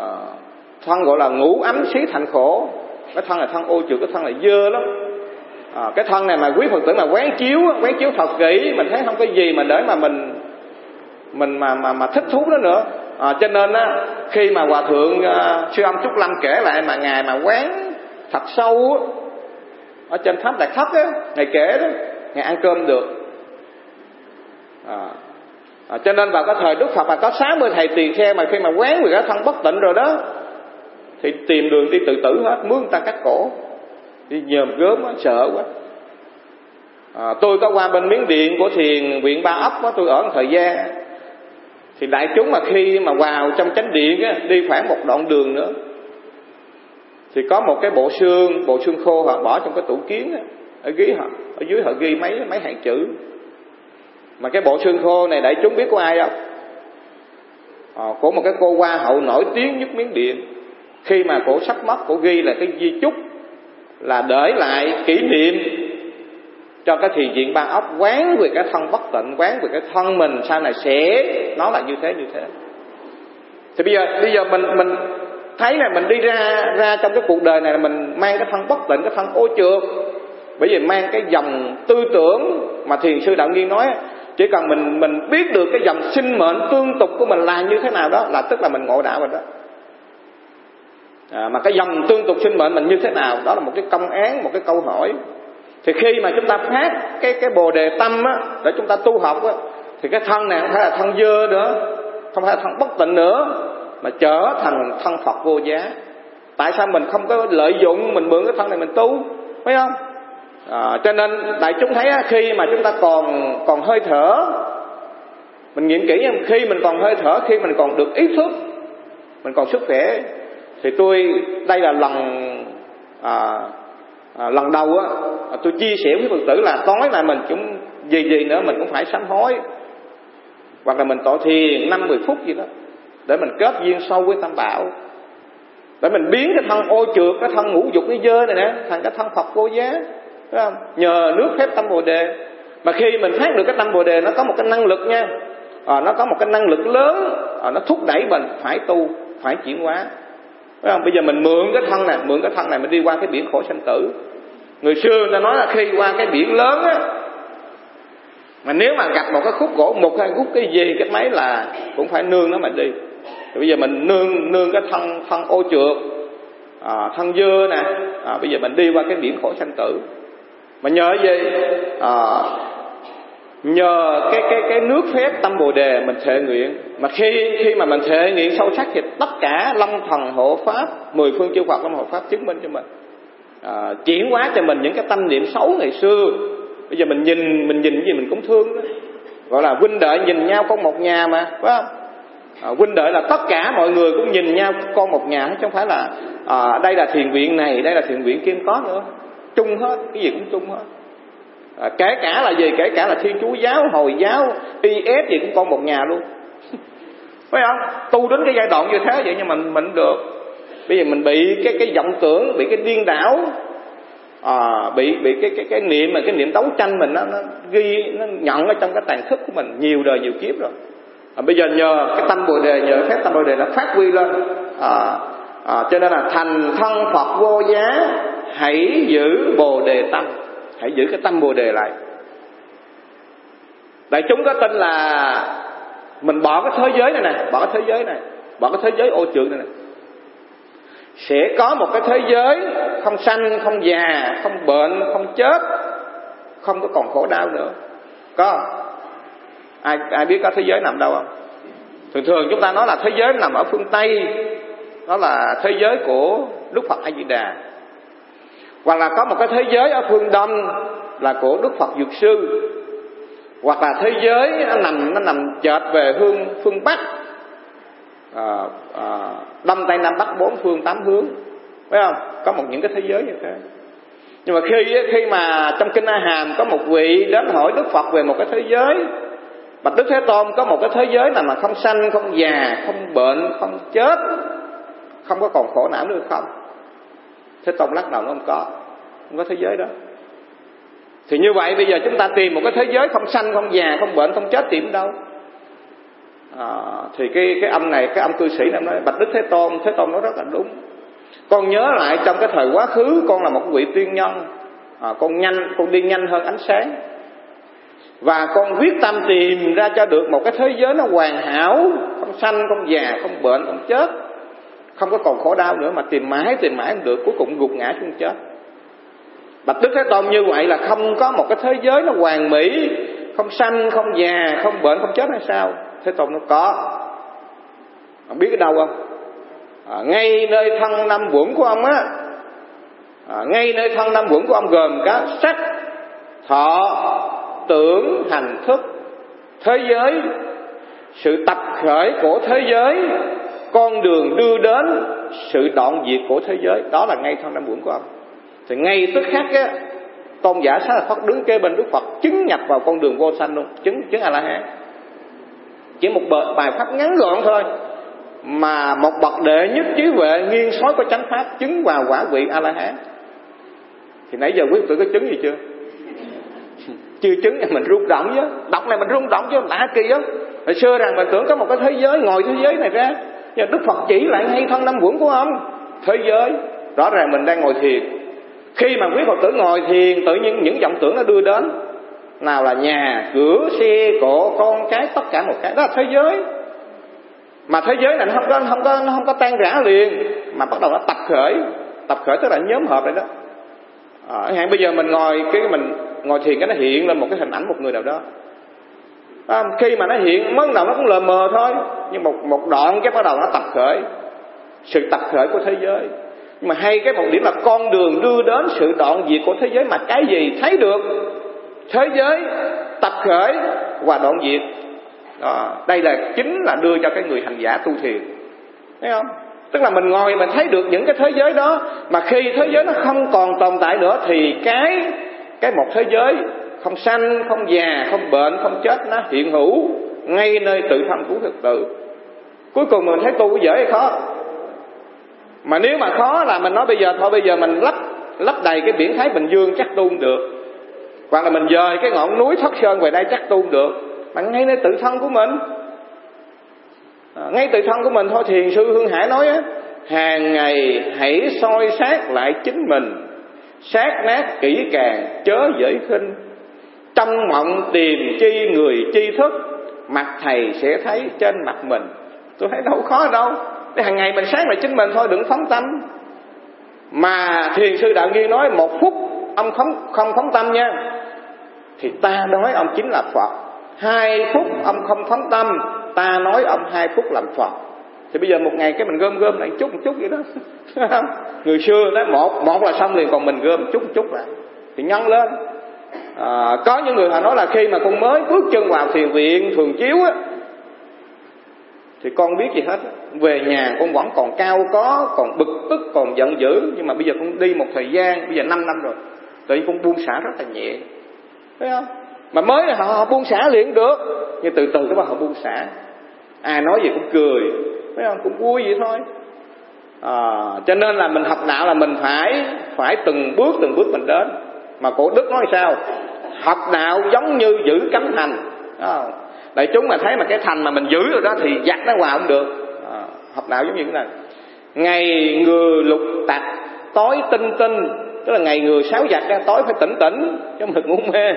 thân gọi là ngũ ấm xí thành khổ. Cái thân là thân ô trượt, cái thân là dơ lắm. Cái thân này mà quý Phật tử mà quán chiếu thật kỹ, mình thấy không có gì mà để mà mình mà thích thú đó nữa. Cho nên á, khi mà Hòa thượng Sư Âm Trúc Lâm kể lại mà ngài mà quán thật sâu á, ở trên Pháp Đạt Thất á, ngài kể đó, ngài ăn cơm được. Cho nên vào cái thời Đức Phật là có 60 thầy tỳ kheo mà khi mà quán về cái thân bất tịnh rồi đó thì tìm đường đi tự tử hết, mướn người ta cắt cổ, đi nhòm gớm á, sợ quá. Tôi có qua bên Miến Điện của thiền viện Ba Ấp đó, tôi ở một thời gian thì đại chúng mà khi mà vào trong chánh điện á, đi khoảng một đoạn đường nữa thì có một cái bộ xương khô họ bỏ trong cái tủ kiến á, ở dưới họ ghi mấy hàng chữ. Mà cái bộ xương khô này đại chúng biết của ai không? Của một cái cô hoa hậu nổi tiếng nhất Miến Điện. Khi mà cổ sắp mất, cổ ghi là cái di chúc là để lại kỷ niệm cho cái thiền viện Ba Ốc, quán về cái thân bất tịnh, quán về cái thân mình sau này sẽ nó là như thế. Thì bây giờ mình thấy là mình đi ra trong cái cuộc đời này là mình mang cái thân bất tịnh, cái thân ô trượt, bởi vì mang cái dòng tư tưởng mà thiền sư Đạo Nghiên nói, chỉ cần mình biết được cái dòng sinh mệnh tương tục của mình là như thế nào đó là tức là mình ngộ đạo rồi đó. Mà cái dòng tương tục sinh mệnh mình như thế nào đó là một cái công án, một cái câu hỏi. Thì khi mà chúng ta phát cái bồ đề tâm á, để chúng ta tu học á, thì cái thân này không phải là thân dơ nữa, không phải là thân bất tịnh nữa, mà trở thành thân Phật vô giá. Tại sao mình không có lợi dụng mình mượn cái thân này mình tu, phải không? Cho nên đại chúng thấy á, khi mà chúng ta còn hơi thở, mình nghiệm kỹ em, khi mình còn hơi thở, khi mình còn được ý thức, mình còn sức khỏe, thì đây là lần đầu á, tôi chia sẻ với Phật tử là tối nay mình cũng gì nữa mình cũng phải sám hối, hoặc là mình tọa thiền 5-10 phút gì đó để mình kết duyên sâu với Tam Bảo, để mình biến cái thân ô trượt, cái thân ngũ dục cái dơ này nè thành cái thân Phật vô giá, phải không? Nhờ nước phép tâm Bồ Đề. Mà khi mình phát được cái tâm Bồ Đề, nó có một cái năng lực nha, nó có một cái năng lực lớn, nó thúc đẩy mình phải tu, phải chuyển hóa, phải không? Bây giờ mình mượn cái thân này mình đi qua cái biển khổ sanh tử. Người xưa người ta nói là khi qua cái biển lớn á, mà nếu mà gặp một cái khúc gỗ, một hai khúc cái gì cái máy là cũng phải nương nó mà đi. Thì bây giờ mình nương cái thân ô trượt, thân dơ nè, bây giờ mình đi qua cái biển khổ sanh tử. Mà nhờ gì? Nhờ cái nước phép tâm Bồ Đề mình thệ nguyện. Mà khi mà mình thệ nguyện sâu sắc thì tất cả long thần hộ pháp, 10 phương chư Phật long hộ pháp chứng minh cho mình, chuyển hóa cho mình những cái tâm niệm xấu ngày xưa. Bây giờ mình nhìn cái gì mình cũng thương đó. Gọi là huynh đệ nhìn nhau con một nhà mà, phải không? Huynh đệ là tất cả mọi người cũng nhìn nhau con một nhà, chứ không phải là đây là thiền viện này, đây là thiền viện kia, có nữa, chung hết, cái gì cũng chung hết. Kể cả là gì? Kể cả là Thiên Chúa giáo, Hồi giáo, IS gì cũng con một nhà luôn. Phải không? Tu đến cái giai đoạn như thế vậy nhưng mà mình được. Bây giờ mình bị cái vọng tưởng, bị cái điên đảo, bị cái niệm, mà cái niệm đấu tranh mình nó ghi, nó nhận ở trong cái tàn thức của mình nhiều đời nhiều kiếp rồi. Bây giờ nhờ cái tâm Bồ Đề, nhờ phép tâm Bồ Đề nó phát huy lên, cho nên là thành thân Phật vô giá, hãy giữ Bồ Đề tâm, hãy giữ cái tâm Bồ Đề lại. Đại chúng có tin là mình bỏ cái thế giới này, bỏ cái thế giới ô trượt này, sẽ có một cái thế giới không sanh, không già, không bệnh, không chết, không có còn khổ đau nữa. Có không? Ai biết có thế giới nằm đâu không? Thường chúng ta nói là thế giới nằm ở phương Tây, đó là thế giới của Đức Phật A Di Đà. Hoặc là có một cái thế giới ở phương Đông là của Đức Phật Dược Sư. Hoặc là thế giới nó nằm chệch về phương Bắc, Đông Tây Nam Bắc 4 phương 8 hướng, phải không? Có những cái thế giới như thế. Nhưng mà khi mà trong kinh A Hàm có một vị đến hỏi Đức Phật về một cái thế giới, bạch Đức Thế Tôn, có một cái thế giới nào mà không sanh, không già, không bệnh, không chết, không có còn khổ não nữa không? Thế Tôn lắc đầu, nó không có thế giới đó. Thì như vậy bây giờ chúng ta tìm một cái thế giới không sanh, không già, không bệnh, không chết tìm đâu? Thì cái ông này, cái ông cư sĩ này nói, bạch Đức Thế Tôn nói rất là đúng. Con nhớ lại trong cái thời quá khứ, con là một vị tiên nhân, con đi nhanh hơn ánh sáng. Và con quyết tâm tìm ra cho được một cái thế giới nó hoàn hảo, không sanh, không già, không bệnh, không chết, không có còn khổ đau nữa, mà tìm mãi không được, cuối cùng gục ngã xuống chết. Bạch Đức Thế Tôn như vậy là không có một cái thế giới nó hoàn mỹ, không sanh, không già, không bệnh, không chết hay sao? Thế Tôn nó có. Ông biết ở đâu không? Ngay nơi thân năm uẩn của ông á, ngay nơi thân năm uẩn của ông gồm có sắc, thọ, tưởng, hành, thức, thế giới, sự tập khởi của thế giới, con đường đưa đến sự đoạn diệt của thế giới. Đó là ngay thân năm uẩn của ông. Thì ngay tức khắc á, Tôn giả Xá Lợi Phất đứng kế bên Đức Phật, chứng nhập vào con đường vô sanh luôn, chứng A La Hán. Chỉ một bài pháp ngắn gọn thôi mà một bậc đệ nhất trí huệ nghiêng sói có chánh pháp chứng vào quả vị A La Hán. Thì nãy giờ quý vị có chứng gì chưa? Chưa chứng thì mình rung động chứ. Đọc này mình rung động chứ, lạ kỳ á. Hồi xưa rằng mình tưởng có một cái thế giới ngoài thế giới này ra, nhưng Đức Phật chỉ lại ngay thân năm uẩn của ông. Thế giới rõ ràng mình đang ngồi thiền. Khi mà quý Phật tử ngồi thiền, tự nhiên những vọng tưởng nó đưa đến, nào là nhà, cửa, xe, cộ, con cái, tất cả một cái, đó là thế giới. Mà thế giới này nó không có tan rã liền, mà bắt đầu nó tập khởi tức là nhóm hợp rồi đó. Hạn bây giờ mình ngồi thiền, cái nó hiện lên một cái hình ảnh một người nào đó. Khi mà nó hiện mới đầu nó cũng lờ mờ thôi, nhưng một đoạn cái bắt đầu nó tập khởi, sự tập khởi của thế giới. Nhưng mà hay cái một điểm là con đường đưa đến sự đoạn diệt của thế giới, mà cái gì thấy được thế giới tập khởi và đoạn diệt. Đây là chính là đưa cho cái người hành giả tu thiền, thấy không? Tức là mình ngồi mình thấy được những cái thế giới đó, mà khi thế giới nó không còn tồn tại nữa thì cái một thế giới không sanh, không già, không bệnh, không chết nó hiện hữu ngay nơi tự thân của thực tự. Cuối cùng mình thấy tu có dễ hay khó? Mà nếu mà khó là mình nói bây giờ mình lấp đầy cái biển Thái Bình Dương chắc tu không được, hoặc là mình dời cái ngọn núi Thất Sơn về đây chắc tu không được. Mà ngay nơi tự thân của mình, ngay tự thân của mình thôi. Thiền sư Hương Hải nói á, hàng ngày hãy soi sát lại chính mình, sát nát kỹ càng chớ dễ khinh. Trong mộng tìm chi người chi thức, mặt thầy sẽ thấy trên mặt mình. Tôi thấy đâu khó đâu. Để hàng ngày mình sát lại chính mình thôi, đừng phóng tâm. Mà thiền sư Đạo Nghiên nói 1 phút ông không phóng tâm nha, thì ta nói ông chính là Phật. 2 phút ông không phóng tâm, ta nói ông 2 phút làm Phật. Thì bây giờ một ngày cái mình gom lại một chút vậy đó. Người xưa nói một là xong liền, còn mình gom một chút lại thì nhân lên. Có những người họ nói là khi mà con mới bước chân vào thiền viện Thường Chiếu á, thì con biết gì hết, về nhà con vẫn còn cao có, còn bực tức, còn giận dữ. Nhưng mà bây giờ con đi một thời gian, bây giờ 5 năm rồi, tự nhiên con buông xả rất là nhẹ, thấy không? Mà mới là họ buông xả liền được, nhưng từ từ các bạn họ buông xả, ai nói gì cũng cười, thấy không? Cũng vui vậy thôi. Cho nên là mình học đạo là mình phải từng bước mình đến. Mà cổ Đức nói sao? Học đạo giống như giữ cấm thành. Đại chúng mà thấy mà cái thành mà mình giữ rồi đó thì giặt nó vào không được. Học đạo giống như thế này: ngày ngừa lục tặc, tối tinh, tức là ngày ngừa sáo giặc, tối phải tỉnh, chứ không được ngủ mê.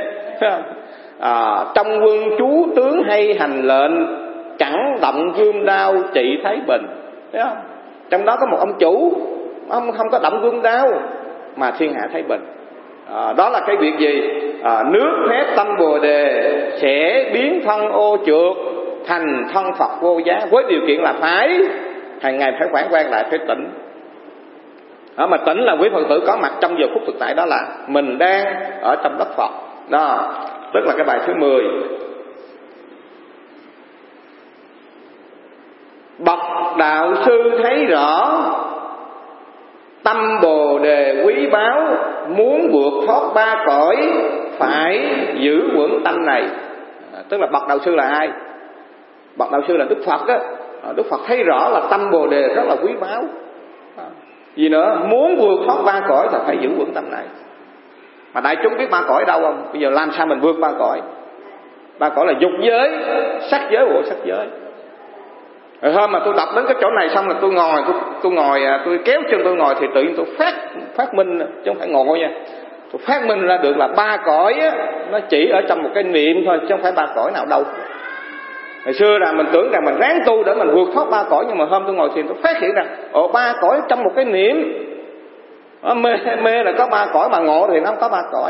Trong quân chú tướng hay hành lệnh, chẳng động gươm đao trị Thái Bình. Thấy không? Trong đó có một ông chủ, ông không có động gươm đao mà thiên hạ Thái Bình. Đó là cái việc gì? Nước phép tâm Bồ Đề sẽ biến thân ô trượt thành thân Phật vô giá, với điều kiện là phải hàng ngày phải phản quan lại, phải tỉnh. Mà tỉnh là quý Phật tử có mặt trong giờ phút thực tại, đó là mình đang ở trong đất Phật. Đó, tức là cái bài thứ 10. Bậc đạo sư thấy rõ tâm Bồ Đề quý báu, muốn vượt thoát 3 cõi phải giữ vững tâm này. Tức là bậc đạo sư là ai? Bậc đạo sư là Đức Phật á. Đức Phật thấy rõ là tâm Bồ Đề rất là quý báu. Gì nữa? Muốn vượt thoát 3 cõi thì phải giữ vững tâm này. Mà đại chúng biết 3 cõi đâu không? Bây giờ làm sao mình vượt 3 cõi? 3 cõi là dục giới, sắc giới, vô sắc giới. Rồi hôm mà tôi đọc đến cái chỗ này xong là tôi ngồi, tôi kéo chân tôi ngồi thì tự nhiên tôi phát minh, chứ không phải ngồi nha. phát minh ra được là 3 cõi á, nó chỉ ở trong một cái niệm thôi, chứ không phải 3 cõi nào đâu. Ngày xưa là mình tưởng rằng mình ráng tu để mình vượt thoát 3 cõi, nhưng mà hôm tôi ngồi thiền tôi phát hiện rằng 3 cõi trong một cái niệm. Mê là có 3 cõi, mà ngộ thì nó không có 3 cõi.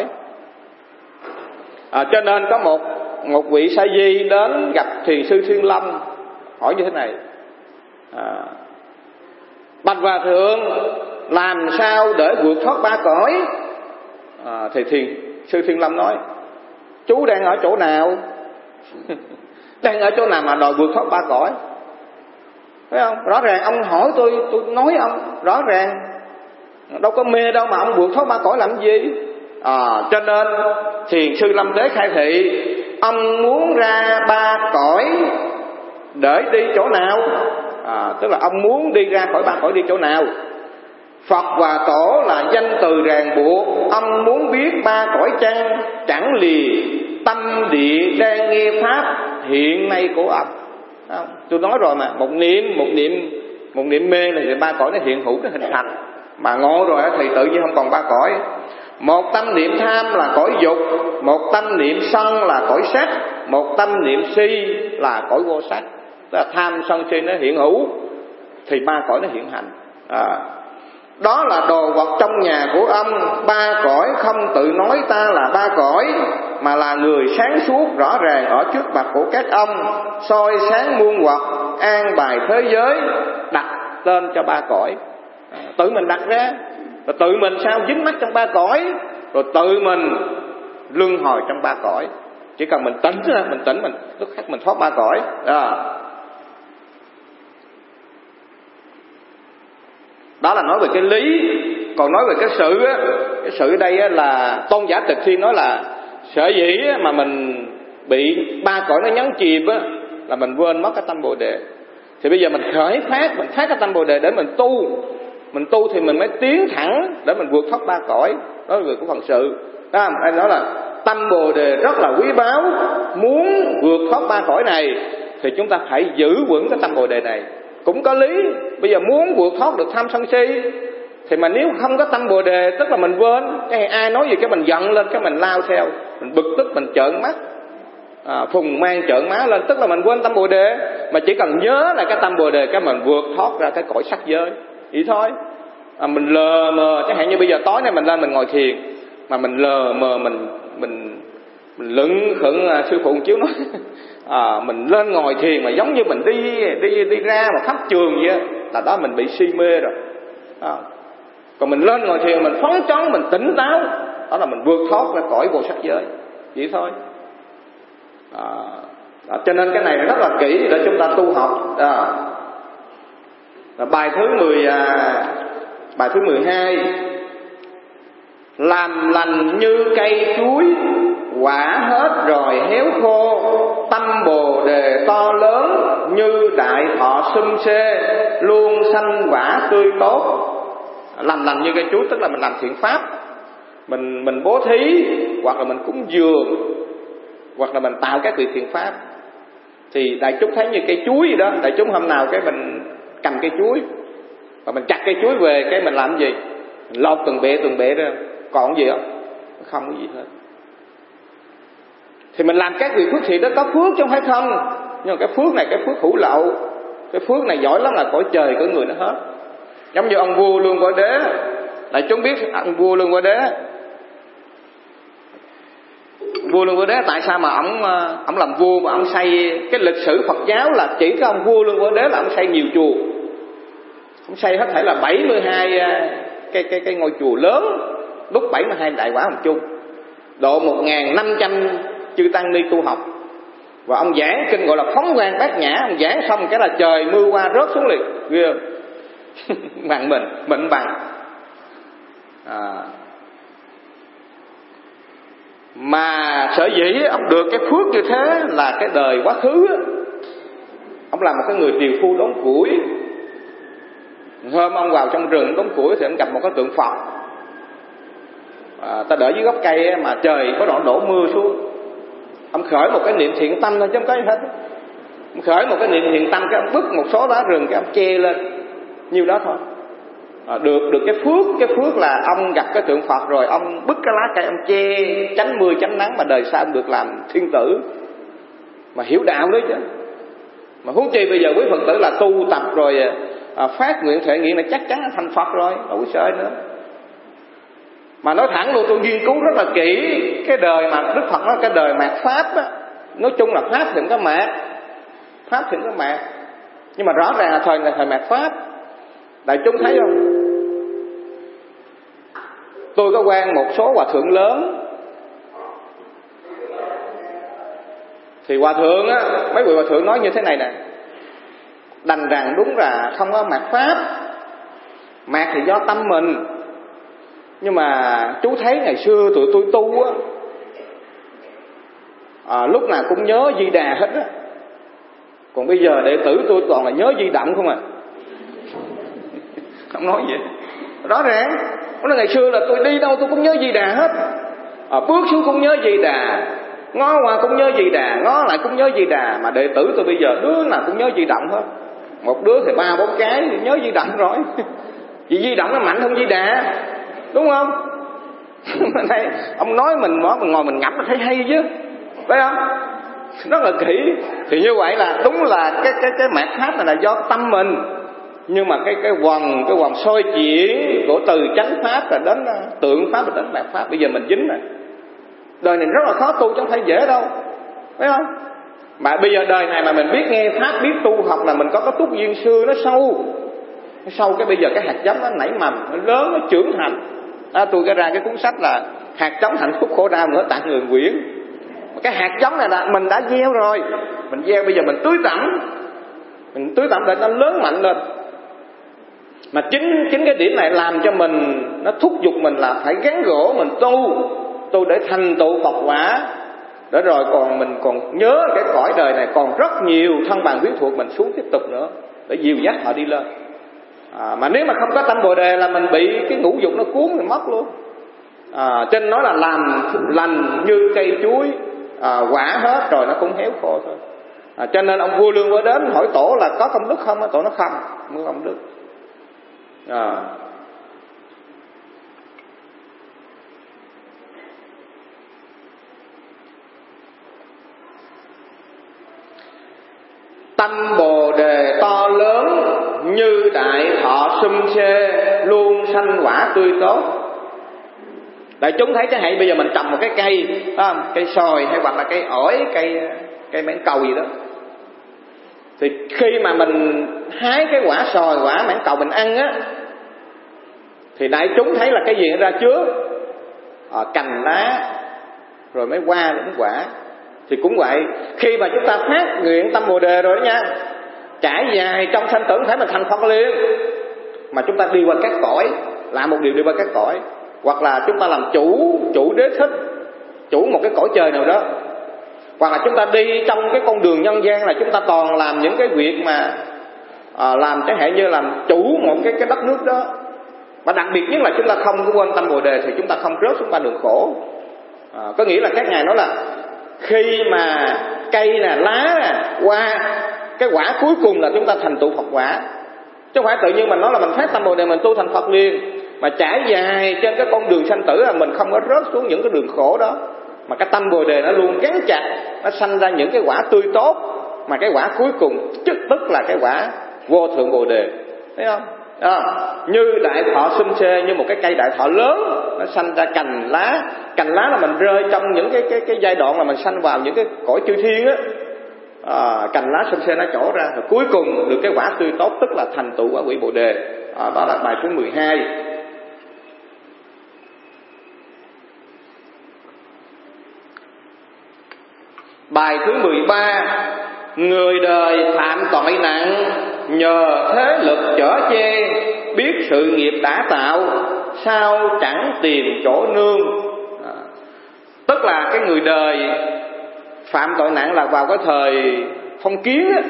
Cho nên có một vị sa di đến gặp thiền sư Thiên Long, hỏi như thế này: bạch hòa thượng, làm sao để vượt thoát 3 cõi? Thì thiền sư Thiên Long nói: chú đang ở chỗ nào? Đang ở chỗ nào mà đòi vượt thoát 3 cõi? Thấy không? Rõ ràng ông hỏi tôi nói ông rõ ràng, đâu có mê đâu mà ông vượt thoát 3 cõi làm gì. Cho nên thiền sư Lâm Tế khai thị: ông muốn ra 3 cõi để đi chỗ nào? Tức là ông muốn đi ra khỏi 3 cõi đi chỗ nào? Phật và Tổ là danh từ ràng buộc. Ông muốn biết 3 cõi chăng? Chẳng lìa tâm địa đang nghe pháp hiện nay của ông. Tôi nói rồi mà, một niệm mê là 3 cõi nó hiện hữu, nó hình thành. Mà ngộ rồi thì tự nhiên không còn 3 cõi. Một tâm niệm tham là cõi dục, một tâm niệm sân là cõi sắc, một tâm niệm si là cõi vô sắc. Tức là tham sân si nó hiện hữu thì 3 cõi nó hiện hành. Đó là đồ vật trong nhà của ông. 3 cõi không tự nói ta là 3 cõi, mà là người sáng suốt rõ ràng ở trước mặt của các ông, soi sáng muôn vật, an bài thế giới, đặt tên cho 3 cõi. Tự mình đặt ra, rồi tự mình sao dính mắc trong 3 cõi, rồi tự mình luân hồi trong 3 cõi. Chỉ cần mình tỉnh mình tức khắc mình thoát 3 cõi. Đó là nói về cái lý. Còn nói về cái sự á, cái sự ở đây á là Tôn giả Tịch Thiên nói là sở dĩ mà mình bị 3 cõi nó nhấn chìm á, là mình quên mất cái tâm Bồ Đề. Thì bây giờ mình khởi phát, mình phát cái tâm Bồ Đề để mình tu. Mình tu thì mình mới tiến thẳng để mình vượt thoát 3 cõi. Đó là việc của phần sự. Đó, anh nói là tâm Bồ Đề rất là quý báu. Muốn vượt thoát 3 cõi này thì chúng ta phải giữ vững cái tâm Bồ Đề này. Cũng có lý. Bây giờ muốn vượt thoát được tham sân si, thì mà nếu không có tâm Bồ Đề tức là mình quên. Cái ai nói gì cái mình giận lên, cái mình lao theo, mình bực tức, mình trợn mắt, phùng mang trợn má lên, tức là mình quên tâm Bồ Đề. Mà chỉ cần nhớ là cái tâm Bồ Đề, cái mình vượt thoát ra cái cõi sắc giới vậy thôi. Mình lờ mờ, chẳng hạn như bây giờ tối nay mình lên mình ngồi thiền mà mình lờ mờ, mình lững khựng, sư phụ chiếu nói mình lên ngồi thiền mà giống như mình đi ra một pháp trường vậy là đó mình bị si mê rồi. Còn mình lên ngồi thiền mình phóng choáng, mình tỉnh táo, đó là mình vượt thoát ra cõi vô sắc giới vậy thôi. Cho nên cái này rất là kỹ để chúng ta tu học. Bài thứ 12: làm lành như cây chuối, quả hết rồi héo khô, tâm Bồ Đề to lớn như đại thọ sum xê, luôn xanh quả tươi tốt. Làm lành như cây chuối tức là mình làm thiện pháp, mình bố thí, hoặc là mình cúng dường, hoặc là mình tạo các việc thiện pháp. Thì đại chúng thấy như cây chuối gì đó, đại chúng hôm nào cái mình cầm cây chuối và mình chặt cây chuối về, cái mình làm cái gì? Mình lột từng bệ ra, còn cái gì không? Không có gì hết. Thì mình làm các việc phước thiện đó có phước chứ không phải không. Nhưng mà cái phước này, cái phước hữu lậu, cái phước này giỏi lắm là cõi trời của người nó hết. Giống như ông vua Lương Quả Đế, đại chúng biết ông vua Lương Quả Đế. Vua Lương Quả Đế tại sao mà ông làm vua mà ông xây, cái lịch sử Phật giáo là chỉ có ông vua Lương Quả Đế là ông xây nhiều chùa. Ông xây hết thảy là 72 cái ngôi chùa lớn, đúc 72 đại quả Hồng Chung, độ 1.500 chư tăng ni tu học. Và ông giảng kinh gọi là Phóng Quang Bát Nhã. Ông giảng xong cái là trời mưa qua rớt xuống liền, ghê bằng mình bằng. Mà sở dĩ ông được cái phước như thế là cái đời quá khứ á, ông là một cái người tiều phu đốn củi. Hôm ông vào trong rừng đốn củi thì ông gặp một cái tượng Phật. Ta đợi dưới gốc cây mà trời có đổ mưa xuống. Ông khởi một cái niệm thiện tâm thôi chứ không có gì hết. Ông khởi một cái niệm thiện tâm, cái ông bứt một số lá rừng, cái ông che lên nhiêu đó thôi. được cái phước là ông gặp cái tượng Phật rồi ông bứt cái lá cây ông che tránh mưa tránh nắng, mà đời sau ông được làm thiên tử mà hiểu đạo đấy chứ. Mà huống chi bây giờ quý Phật tử là tu tập rồi phát nguyện thể nguyện là chắc chắn là thành Phật rồi, đâu có sợ nữa. Mà nói thẳng luôn, tôi nghiên cứu rất là kỹ cái đời mà Đức Phật nói cái đời mạt Pháp á. Nói chung là Pháp thì có mạt, Pháp thì có mạt, nhưng mà rõ ràng là thời này thời mạt Pháp. Đại chúng thấy không? Tôi có quen một số hòa thượng lớn, thì hòa thượng á, mấy vị hòa thượng nói như thế này nè: đành rằng đúng là không có mạt Pháp, mạt thì do tâm mình. Nhưng mà chú thấy ngày xưa tụi tôi tu á, lúc nào cũng nhớ Di Đà hết á. Còn bây giờ đệ tử tôi toàn là nhớ Di Động không à. Không nói gì rõ ràng. Nói ngày xưa là tôi đi đâu tôi cũng nhớ Di Đà hết, bước xuống cũng nhớ Di Đà, ngó qua cũng nhớ Di Đà, ngó lại cũng nhớ Di Đà. Mà đệ tử tôi bây giờ đứa nào cũng nhớ Di Động hết. Một đứa thì 3-4 cái thì nhớ Di Động rồi. Vì Di Động nó mạnh hơn Di Đà, đúng không? Này, ông nói mình ngồi mình ngẫm là thấy hay chứ, phải không? Rất là kỹ. Thì như vậy là đúng là cái mạt Pháp này là do tâm mình. Nhưng mà cái vòng soi chuyển của từ chánh Pháp là đến tượng Pháp, là đến mạt Pháp. Bây giờ mình dính rồi. Đời này rất là khó tu chứ không phải dễ đâu, phải không? Mà bây giờ đời này mà mình biết nghe Pháp, biết tu học là mình có cái túc duyên xưa nó sâu cái bây giờ cái hạt giống nó nảy mầm, nó lớn, nó trưởng thành. Tôi ra cái cuốn sách là hạt giống hạnh phúc khổ đau nữa tặng người quyển. Cái hạt giống này là mình đã gieo rồi, mình gieo bây giờ mình tưới tẩm để nó lớn mạnh lên. Mà chính cái điểm này làm cho mình, nó thúc giục mình là phải gắn gỗ mình tu để thành tựu Phật quả. Để rồi mình còn nhớ cái cõi đời này còn rất nhiều thân bằng quyến thuộc mình xuống tiếp tục nữa, để dìu dắt họ đi lên. Mà nếu mà không có tâm Bồ Đề là mình bị cái ngũ dục nó cuốn mình mất luôn. Cho nên nói là làm lành như cây chuối, quả hết rồi nó cũng héo khô thôi. Cho nên ông vua Lương Võ đến hỏi tổ là có công đức không? Tổ nó không có công đức. Tâm Bồ Đề to lớn như đại thọ sum xê, luôn sanh quả tươi tốt. Đại chúng thấy chẳng hạn bây giờ mình trồng một cái cây, cây xoài hay hoặc là cây ổi, cây mãng cầu gì đó, thì khi mà mình hái cái quả xoài, quả mãng cầu mình ăn á, thì đại chúng thấy là cái gì nó ra trước? Cành lá rồi mới qua đến quả. Thì cũng vậy, khi mà chúng ta phát nguyện tâm Bồ Đề rồi đó nha, trải dài trong sanh tử thể mình thành Phật liền. Mà chúng ta đi qua các cõi, làm một điều đi qua các cõi, hoặc là chúng ta làm chủ đế thích, chủ một cái cõi trời nào đó, hoặc là chúng ta đi trong cái con đường nhân gian là chúng ta toàn làm những cái việc mà làm chẳng hạn như làm chủ một cái đất nước đó. Và đặc biệt nhất là chúng ta không có quên tâm Bồ Đề thì chúng ta không rớt xuống con đường khổ. Có nghĩa là các ngài nói là khi mà cây nè, lá nè, qua cái quả cuối cùng là chúng ta thành tựu Phật quả. Chứ không phải tự nhiên mình nói là mình phát tâm Bồ Đề mình tu thành Phật liền. Mà trải dài trên cái con đường sanh tử là mình không có rớt xuống những cái đường khổ đó. Mà cái tâm Bồ Đề nó luôn gắn chặt, nó sanh ra những cái quả tươi tốt. Mà cái quả cuối cùng tức là cái quả vô thượng Bồ Đề. Thấy không? Như đại thọ sum xê, như một cái cây đại thọ lớn, nó sanh ra cành lá. Cành lá là mình rơi trong những cái giai đoạn mà mình sanh vào những cái cõi chư thiên á. Cành lá sum xê nó trổ ra, rồi cuối cùng được cái quả tươi tốt, tức là thành tựu quả vị Bồ Đề. Đó là bài thứ 12. Bài thứ 13. Người đời phạm tội nặng, nhờ thế lực chở che, biết sự nghiệp đã tạo, sao chẳng tìm chỗ nương. Tức là cái người đời phạm tội nặng là vào cái thời phong kiến á,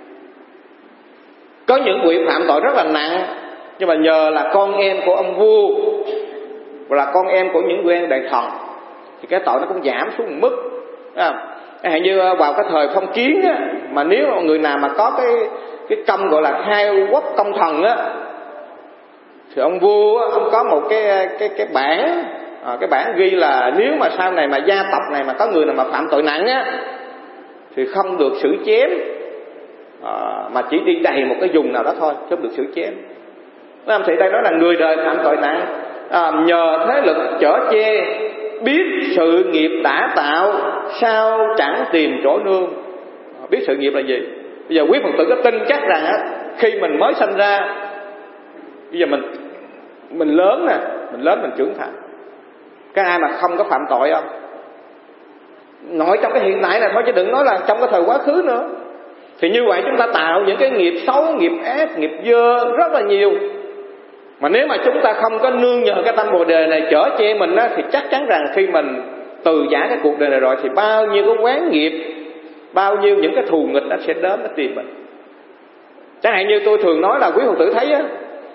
có những vị phạm tội rất là nặng, nhưng mà nhờ là con em của ông vua và là con em của những quan đại thần thì cái tội nó cũng giảm xuống một mức. Hay như vào cái thời phong kiến á, mà nếu người nào mà có cái công gọi là khai quốc công thần á, Thì ông vua ông có một cái bảng, cái bảng ghi là nếu mà sau này mà gia tộc này mà có người nào mà phạm tội nặng á thì không được xử chém, mà chỉ đi đầy một cái vùng nào đó thôi, chứ không được xử chém. Thì đây nói là người đời phạm tội nặng, nhờ thế lực chở che, biết sự nghiệp đã tạo, sao chẳng tìm chỗ nương. Biết sự nghiệp là gì? Bây giờ quý Phật tử có tin chắc rằng á, khi mình mới sinh ra, bây giờ mình lớn nè, mình trưởng thành, cái ai mà không có phạm tội không? Nội trong cái hiện tại này thôi, chứ đừng nói là trong cái thời quá khứ nữa. Thì như vậy chúng ta tạo những cái nghiệp xấu, nghiệp ác, nghiệp dơ rất là nhiều. Mà nếu mà chúng ta không có nương nhờ cái tâm Bồ Đề này chở che mình á, thì chắc chắn rằng khi mình từ giả cái cuộc đời này rồi thì bao nhiêu cái quán nghiệp, bao nhiêu những cái thù nghịch nó sẽ đến nó tìm mình. Chẳng hạn như tôi thường nói là quý Phật tử thấy á,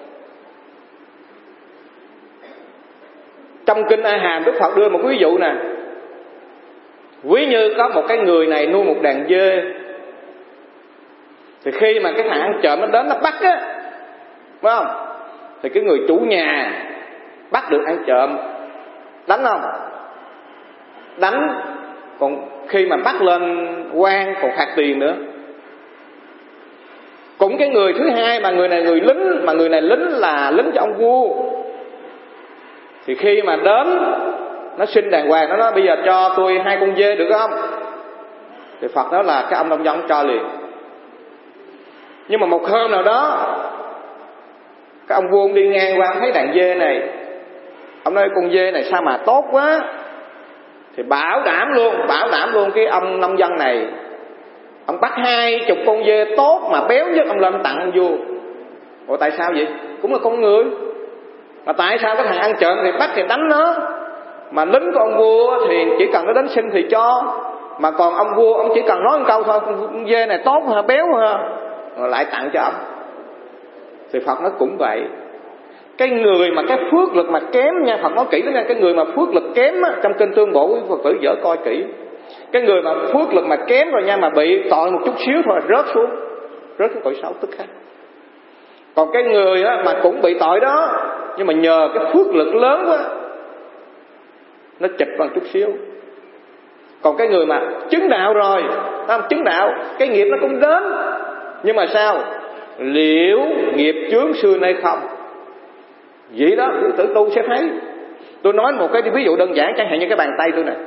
trong kinh A Hàm Đức Phật đưa một ví dụ nè. Ví như có một cái người này nuôi một đàn dê, thì khi mà cái thằng ăn trộm nó đến nó bắt á, phải không? Thì cái người chủ nhà bắt được ăn trộm, đánh không? Đánh. Còn khi mà bắt lên quan còn phạt tiền nữa. Cũng cái người thứ hai mà người này người lính, mà người này lính là lính cho ông vua, thì khi mà đến nó xin đàng hoàng, nó nói bây giờ cho tôi 2 con dê được không? Thì Phật nói là cái ông nông dân cho liền. Nhưng mà một hôm nào đó cái ông vua ông đi ngang qua thấy đàn dê này, ông nói con dê này sao mà tốt quá, thì bảo đảm luôn cái ông nông dân này, ông bắt 20 con dê tốt mà béo nhất, ông lên tặng ông vua. Ủa tại sao vậy? Cũng là con người, mà tại sao cái thằng ăn trộm thì bắt thì đánh nó, mà lính của ông vua thì chỉ cần nó đến xin thì cho, mà còn ông vua ông chỉ cần nói một câu thôi, con dê này tốt hả, béo hả, rồi lại tặng cho ông. Thì Phật nói cũng vậy. Cái người mà cái phước lực mà kém nha, Phật nói kỹ đó nha, cái người mà phước lực kém á, trong kinh Tương Bộ quý Phật tử dở coi kỹ. Cái người mà phước lực mà kém rồi nha, mà bị tội một chút xíu thôi rớt xuống tội xấu tức khắc. Còn cái người á, mà cũng bị tội đó, nhưng mà nhờ cái phước lực lớn quá, nó chịch bằng chút xíu. Còn cái người mà chứng đạo rồi, chứng đạo, cái nghiệp nó cũng đến, nhưng mà sao? Liễu nghiệp chướng xưa nay không. Vậy đó, quý tử tu sẽ thấy. Tôi nói một cái ví dụ đơn giản, chẳng hạn như cái bàn tay tôi này.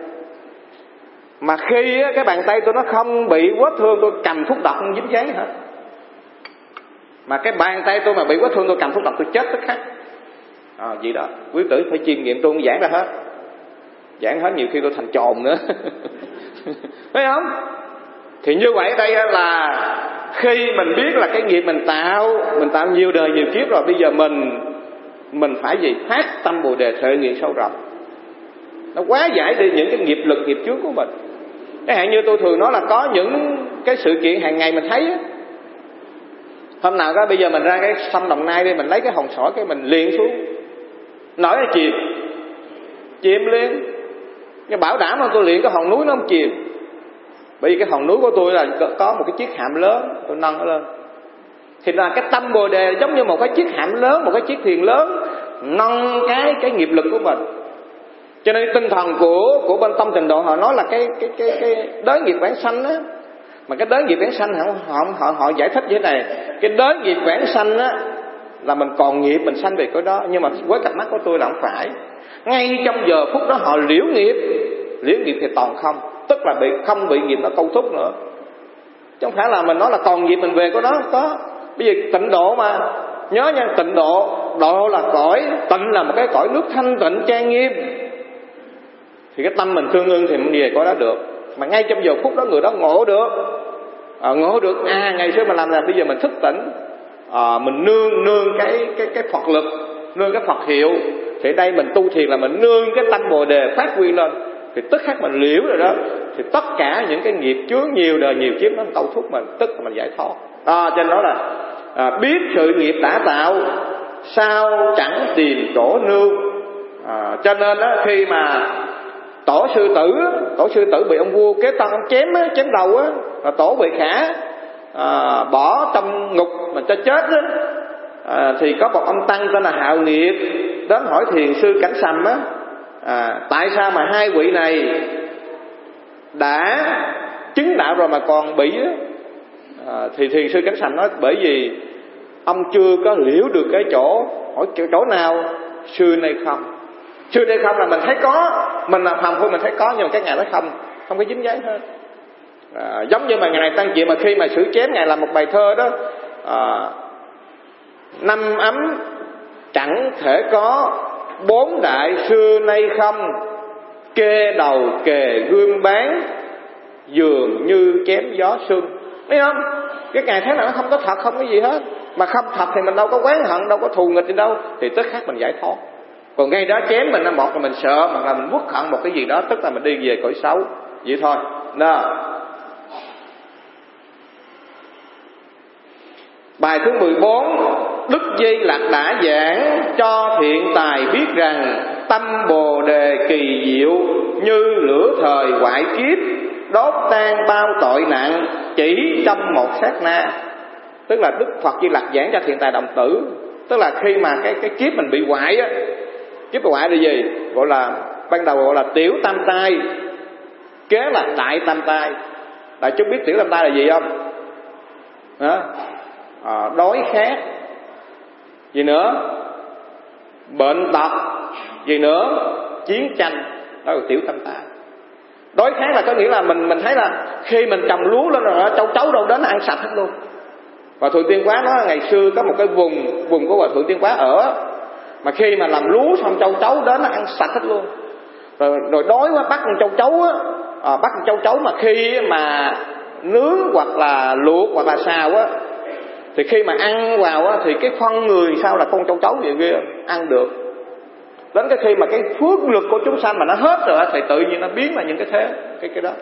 Mà khi cái bàn tay tôi nó không bị vết thương, tôi cầm thuốc độc không dính giấy hết. Mà cái bàn tay tôi mà bị vết thương, tôi cầm thuốc độc tôi chết tức khắc. Vậy đó, quý tử phải chiêm nghiệm, tôi không giảng ra hết. Giảng hết nhiều khi tôi thành trồn nữa. Thấy không? Thì như vậy đây là khi mình biết là cái nghiệp mình tạo nhiều đời nhiều kiếp rồi, bây giờ mình phải gì? Phát tâm Bồ Đề thể nghiệm sâu rộng, nó quá giải đi những cái nghiệp lực, nghiệp chướng của mình. Cái hạn như tôi thường nói là có những cái sự kiện hàng ngày mình thấy á. Hôm nào đó bây giờ mình ra cái sông Đồng Nai đi, mình lấy cái hòn sỏi cái mình liền xuống, nói là chìm liền. Nhưng bảo đảm là tôi liền cái hòn núi nó không chìm, bởi vì cái hòn núi của tôi là có một cái chiếc hạm lớn, tôi nâng nó lên. Thì là cái tâm Bồ Đề giống như một cái chiếc hạm lớn, một cái chiếc thuyền lớn, nâng cái nghiệp lực của mình. Cho nên tinh thần của bên Tâm Tịnh Độ họ nói là cái đới nghiệp vãng sanh á. Mà cái đới nghiệp vãng sanh họ giải thích như thế này. Cái đới nghiệp vãng sanh á là mình còn nghiệp mình sanh về cái đó, nhưng mà với cặp mắt của tôi là không phải. Ngay trong giờ phút đó họ liễu nghiệp thì toàn không, tức là không bị nghiệp nó câu thúc nữa. Chứ không phải là mình nói là còn nghiệp mình về cái đó có. Bây giờ tịnh độ mà, nhớ nha, tịnh độ là cõi, tịnh là một cái cõi nước thanh tịnh trang nghiêm. Thì cái tâm mình tương ưng thì mình về cõi đó được. Mà ngay trong giờ phút đó người đó ngộ được ngày xưa mình làm là bây giờ mình thức tỉnh, mình nương cái Phật lực, nương cái Phật hiệu. Thì đây mình tu thiền là mình nương cái tâm Bồ Đề phát huy lên, thì tức khắc mình liễu rồi đó. Thì tất cả những cái nghiệp chướng nhiều đời nhiều kiếp nó câu thúc mình, tức là mình giải thoát. Cho nên đó là biết sự nghiệp đã tạo, sao chẳng tìm chỗ nương. Cho nên đó, khi mà tổ sư tử bị ông vua Kế Tân ông chém đầu á, và tổ bị Khả bỏ trong ngục mà cho chết á, thì có một ông tăng tên là Hạo Nghiệt đến hỏi Thiền sư Cảnh Sầm á, tại sao mà hai vị này đã chứng đạo rồi mà còn bị á? Thì Thiền sư Cảnh Sầm nói bởi vì ông chưa có liễu được cái chỗ. Hỏi chỗ nào? Xưa nay không. Xưa nay không là mình thấy có, mình là phàm phu mình thấy có, nhưng mà cái Ngài nói không có dính dáng hết. Giống như mà Ngài Tăng Diệu mà khi mà xử chém Ngài làm một bài thơ đó, năm ấm chẳng thể có, bốn đại xưa nay không, kê đầu kề gương bán, dường như chém gió sương. Thấy không? Cái Ngài thấy là nó không có thật, không có gì hết. Mà không thật thì mình đâu có oán hận, đâu có thù nghịch gì đâu, thì tức khắc mình giải thoát. Còn ngay đó chém mình, một là mình sợ, hoặc là mình uất hận một cái gì đó, tức là mình đi về cõi xấu. Vậy thôi. Đó. Bài thứ 14, Đức Di Lặc đã giảng cho thiện tài biết rằng tâm Bồ Đề kỳ diệu như lửa thời hoại kiếp, đốt tan bao tội nặng chỉ trong một sát na. Tức là Đức Phật Di Lặc giảng cho thiện tài đồng tử. Tức là khi mà cái kiếp mình bị hoại á, kiếp bị hoại là gì? Gọi là ban đầu gọi là tiểu tam tai, kế là đại tam tai. Đại chúng biết tiểu tam tai là gì không? Hả? Đói khát, gì nữa? Bệnh tật, gì nữa? Chiến tranh. Đó là tiểu tam tai. Đói khát là có nghĩa là mình thấy là khi mình trồng lúa lên rồi, châu chấu đâu đến ăn sạch hết luôn. Và Thượng Tiên Quá nói ngày xưa có một cái vùng của Hòa Thượng Tiên Quá ở, mà khi mà làm lúa xong châu chấu đến nó ăn sạch hết luôn. Rồi đói quá bắt con châu chấu á, bắt con châu chấu mà khi mà nướng hoặc là luộc hoặc là xào á, thì khi mà ăn vào á thì cái phân người sao là con châu chấu vậy kia ăn được. Đến cái khi mà cái phước lực của chúng sanh mà nó hết rồi thì tự nhiên nó biến là những cái thế cái đó.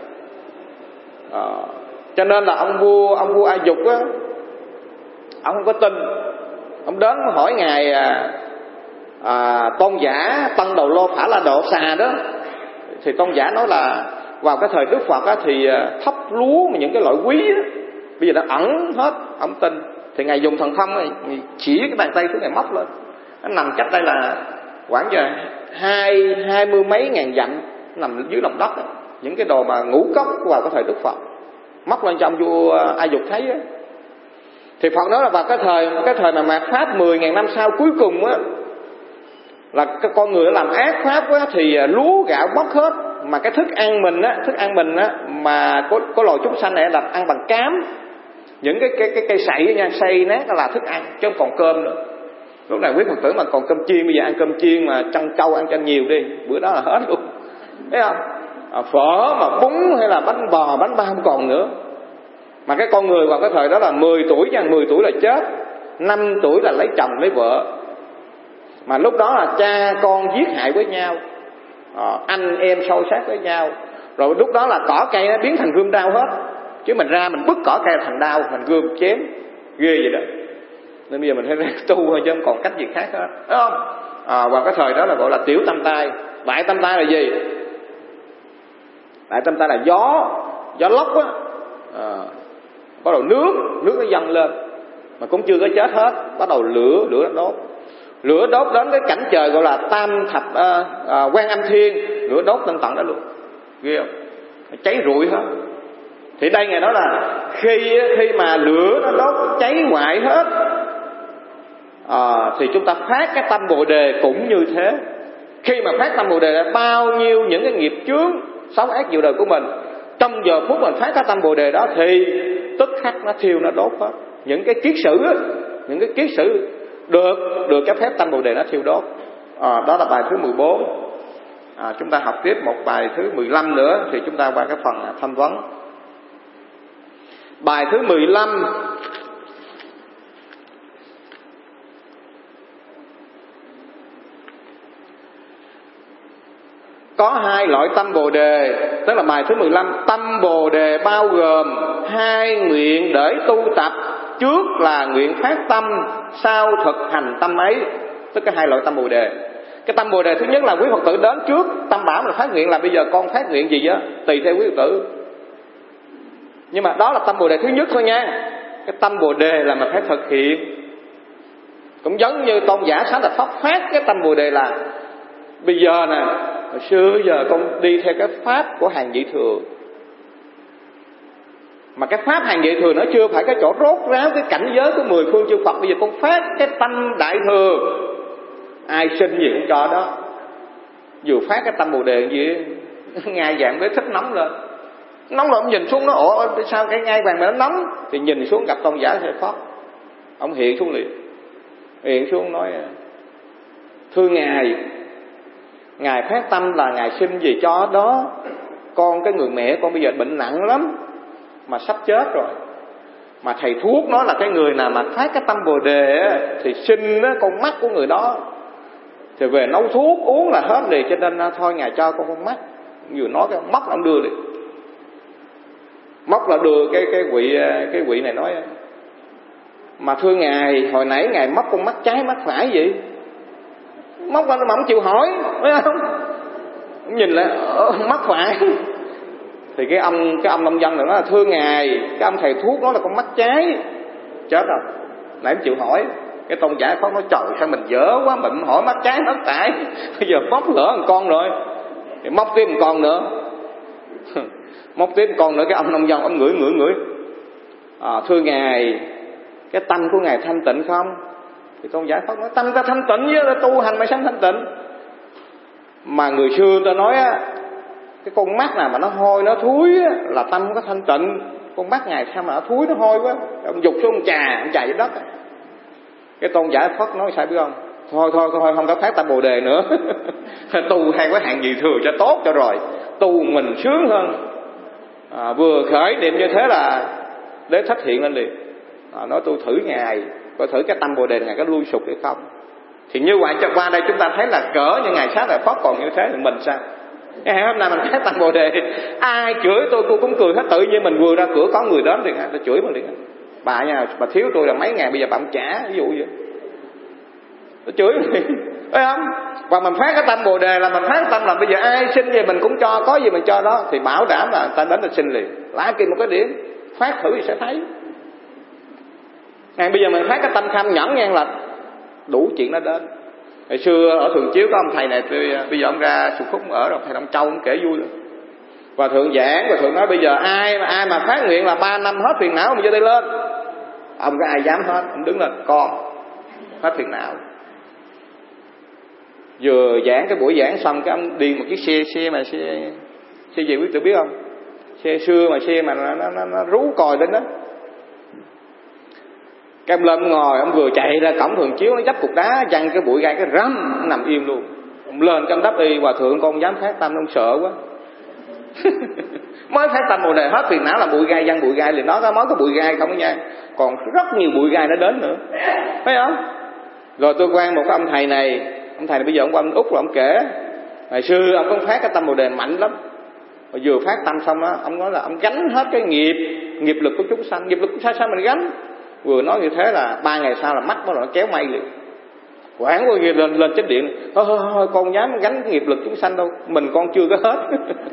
Cho nên là ông vua A Dục á, ông không có tin. Ông đến hỏi ngài tôn giả Tân Đầu Lô Phả La Độ Xà đó, thì tôn giả nói là vào cái thời Đức Phật á, thì thóc lúa mà những cái loại quý á, bây giờ nó ẩn hết. Ông tin thì ngài dùng thần thông này, chỉ cái bàn tay của ngài móc lên, nó nằm cách đây là khoảng giờ 20 mấy ngàn dặm, nằm dưới lòng đất đó. Những cái đồ mà ngũ cốc vào cái thời Đức Phật móc lên cho ông vua A Dục thấy á. Thì Phật nói là vào cái thời mà mạt pháp 10.000 năm sau cuối cùng á, là cái con người làm ác pháp á, thì lúa gạo mất hết. Mà cái thức ăn mình á mà có loài chúng sanh này là ăn bằng cám, những cái cây sậy nha, xay nát là thức ăn chứ không còn cơm nữa. Lúc này quý Phật tử mà còn cơm chiên, bây giờ ăn cơm chiên mà trân châu ăn cho nhiều đi, bữa đó là hết luôn, thấy không? Phở mà bún hay là bánh bò bánh bao không còn nữa. Mà cái con người vào cái thời đó là 10 tuổi nha, 10 tuổi là chết, 5 tuổi là lấy chồng lấy vợ. Mà lúc đó là cha con giết hại với nhau, anh em sâu sát với nhau. Rồi lúc đó là cỏ cây nó biến thành gươm đao hết, chứ mình ra mình bứt cỏ cây thành đao, thành gươm chém, ghê vậy đó. Nên bây giờ mình phải ra tu thôi chứ không còn cách gì khác hết, đúng không? Vào cái thời đó là gọi là tiểu tam tai. Đại tam tai là gì? Đại tam tai là gió lốc á, bắt đầu nước nó dâng lên mà cũng chưa có chết hết, bắt đầu lửa đốt đến cái cảnh trời gọi là tam thập Quan Âm Thiên, lửa đốt lên tận đó luôn, ghê không? Cháy rụi hết. Thì đây ngài nói là khi mà lửa nó đốt cháy hoại hết, thì chúng ta phát cái tâm Bồ Đề cũng như thế. Khi mà phát tâm Bồ Đề là bao nhiêu những cái nghiệp chướng xấu ác nhiều đời của mình, trong giờ phút mình phát cái tâm Bồ Đề đó thì tức khắc nó thiêu, nó đốt hết. Những cái kiết sử á, những cái kiết sử được cái phép tâm Bồ Đề nó thiêu đốt. Đó là bài thứ 14. Chúng ta học tiếp một bài thứ 15 nữa thì chúng ta qua cái phần tham vấn. Bài thứ 15, có hai loại tâm Bồ Đề. Tức là bài thứ 15, tâm Bồ Đề bao gồm hai nguyện để tu tập. Trước là nguyện phát tâm, sau thực hành tâm ấy. Tức cái hai loại tâm Bồ Đề. Cái tâm Bồ Đề thứ nhất là quý Phật tử đến trước tâm bảo là phát nguyện là bây giờ con phát nguyện gì á, tùy theo quý Phật tử. Nhưng mà đó là tâm Bồ Đề thứ nhất thôi nha. Cái tâm Bồ Đề là mình phải thực hiện. Cũng giống như tôn giả Xá Lợi Phất phát cái tâm Bồ Đề là bây giờ nè, hồi xưa giờ con đi theo cái pháp của hàng vị thừa, mà cái pháp hàng vị thừa nó chưa phải cái chỗ rốt ráo cái cảnh giới của 10 phương chư Phật. Bây giờ con phát cái tâm đại thừa, ai xin gì cũng cho đó. Vừa phát cái tâm Bồ Đề gì ngai vàng với thích nóng lên, nóng rồi ông nhìn xuống nó ủa sao cái ngai vàng mà nó nóng, thì nhìn xuống gặp tôn giả Xá Lợi Phất, ông hiện xuống liền, hiện xuống nói thưa ngài phát tâm là ngài xin gì cho đó. Con cái người mẹ con bây giờ bệnh nặng lắm mà sắp chết rồi, mà thầy thuốc nói là cái người nào mà phát cái tâm Bồ Đề á, thì xin á, con mắt của người đó thì về nấu thuốc uống là hết liền, cho nên thôi ngài cho con mắt. Vừa nói cái móc ông đưa liền, móc là đưa cái quỷ này nói mà thưa ngài hồi nãy ngài móc con mắt trái mắt phải vậy, móc ra mà không chịu hỏi, thấy không? Nhìn lại mắt phải. Thì cái ông nông dân này nói là thưa ngài, cái ông thầy thuốc nói là con mắt trái. Chết rồi, nãy không chịu hỏi. Cái tôn giả Phật nói trời sao mình dở quá, mình hỏi mắt trái mắt phải, bây giờ móc lỡ một con rồi, thì móc tiếp một con nữa. Móc tiếp một con nữa, cái ông nông dân ông ngửi thưa ngài, cái tâm của ngài thanh tịnh không? Thì tôn giả Phật nói tâm ta thanh tịnh với là tu hành mà sanh thanh tịnh. Mà người xưa ta nói á, cái con mắt nào mà nó hôi nó thúi á, là tâm không có thanh tịnh. Con mắt ngài sao mà nó thúi nó hôi quá, ông dục xuống ông chà dưới đất. Cái tôn giả Phật nói sao biết không? Thôi không có phát tâm Bồ Đề nữa. Tu hay có hạng gì thừa cho tốt cho rồi, tu mình sướng hơn. Vừa khởi niệm như thế là Đế Thích hiện lên liền. Nói tôi thử ngài, coi thử cái tâm Bồ Đề ngài có lui sụp hay không. Thì như vậy cho qua đây chúng ta thấy là cỡ như ngài Xá Lợi Phất còn như thế thì mình sao? Ngày hôm nay mình phát tâm Bồ Đề, ai chửi tôi cũng cười hết. Tự nhiên mình vừa ra cửa có người đến liền, ta chửi mình liền. Bà nha, bà thiếu tôi là mấy ngàn, bây giờ bà không trả, ví dụ vậy. Nó chửi mình, thấy không? Và mình phát cái tâm Bồ Đề là mình phát cái tâm là bây giờ ai xin gì mình cũng cho, có gì mình cho đó, thì bảo đảm là ta đến là xin liền. Lạ kỳ một cái điểm, phát thử thì sẽ thấy. Bây giờ mình phát cái tâm kham nhẫn ngang là đủ chuyện nó đến. Hồi xưa ở Thường Chiếu có ông thầy này, bây giờ ông ra Sụt Khúc ở rồi, thầy Đông Châu ông kể vui lắm. Và thượng giảng, và thượng nói bây giờ ai mà phát nguyện là 3 năm hết phiền não, mình giơ tay lên. Ông có ai dám hết, ông đứng lên, con hết phiền não. Vừa giảng cái buổi giảng xong, cái ông đi một chiếc xe gì quý tự biết không? Xe xưa mà xe mà nó rú còi lên đó. Cái ông lên ông ngồi, ông vừa chạy ra cổng Thường Chiếu, nó dấp cục đá văng cái bụi gai cái rắm, nó nằm im luôn. Ông lên cái ông đáp y, hòa thượng con dám phát tâm, ông sợ quá. Mới phát tâm Bồ Đề hết phiền não là bụi gai văng bụi gai liền, nó có mới có bụi gai không nha, còn rất nhiều bụi gai nó đến nữa, thấy không? Rồi tôi quen một cái ông thầy này bây giờ ông qua ông Úc rồi ông kể, ngày xưa ông có phát cái tâm Bồ Đề mạnh lắm. Rồi vừa phát tâm xong đó, ông nói là ông gánh hết cái nghiệp lực của chúng sanh. Nghiệp lực của sao mình gánh? Vừa nói như thế là 3 ngày sau là mắt bắt đầu nó kéo mây liền. Quảng qua lên chánh điện, thôi con dám gánh nghiệp lực chúng sanh đâu, mình con chưa có hết.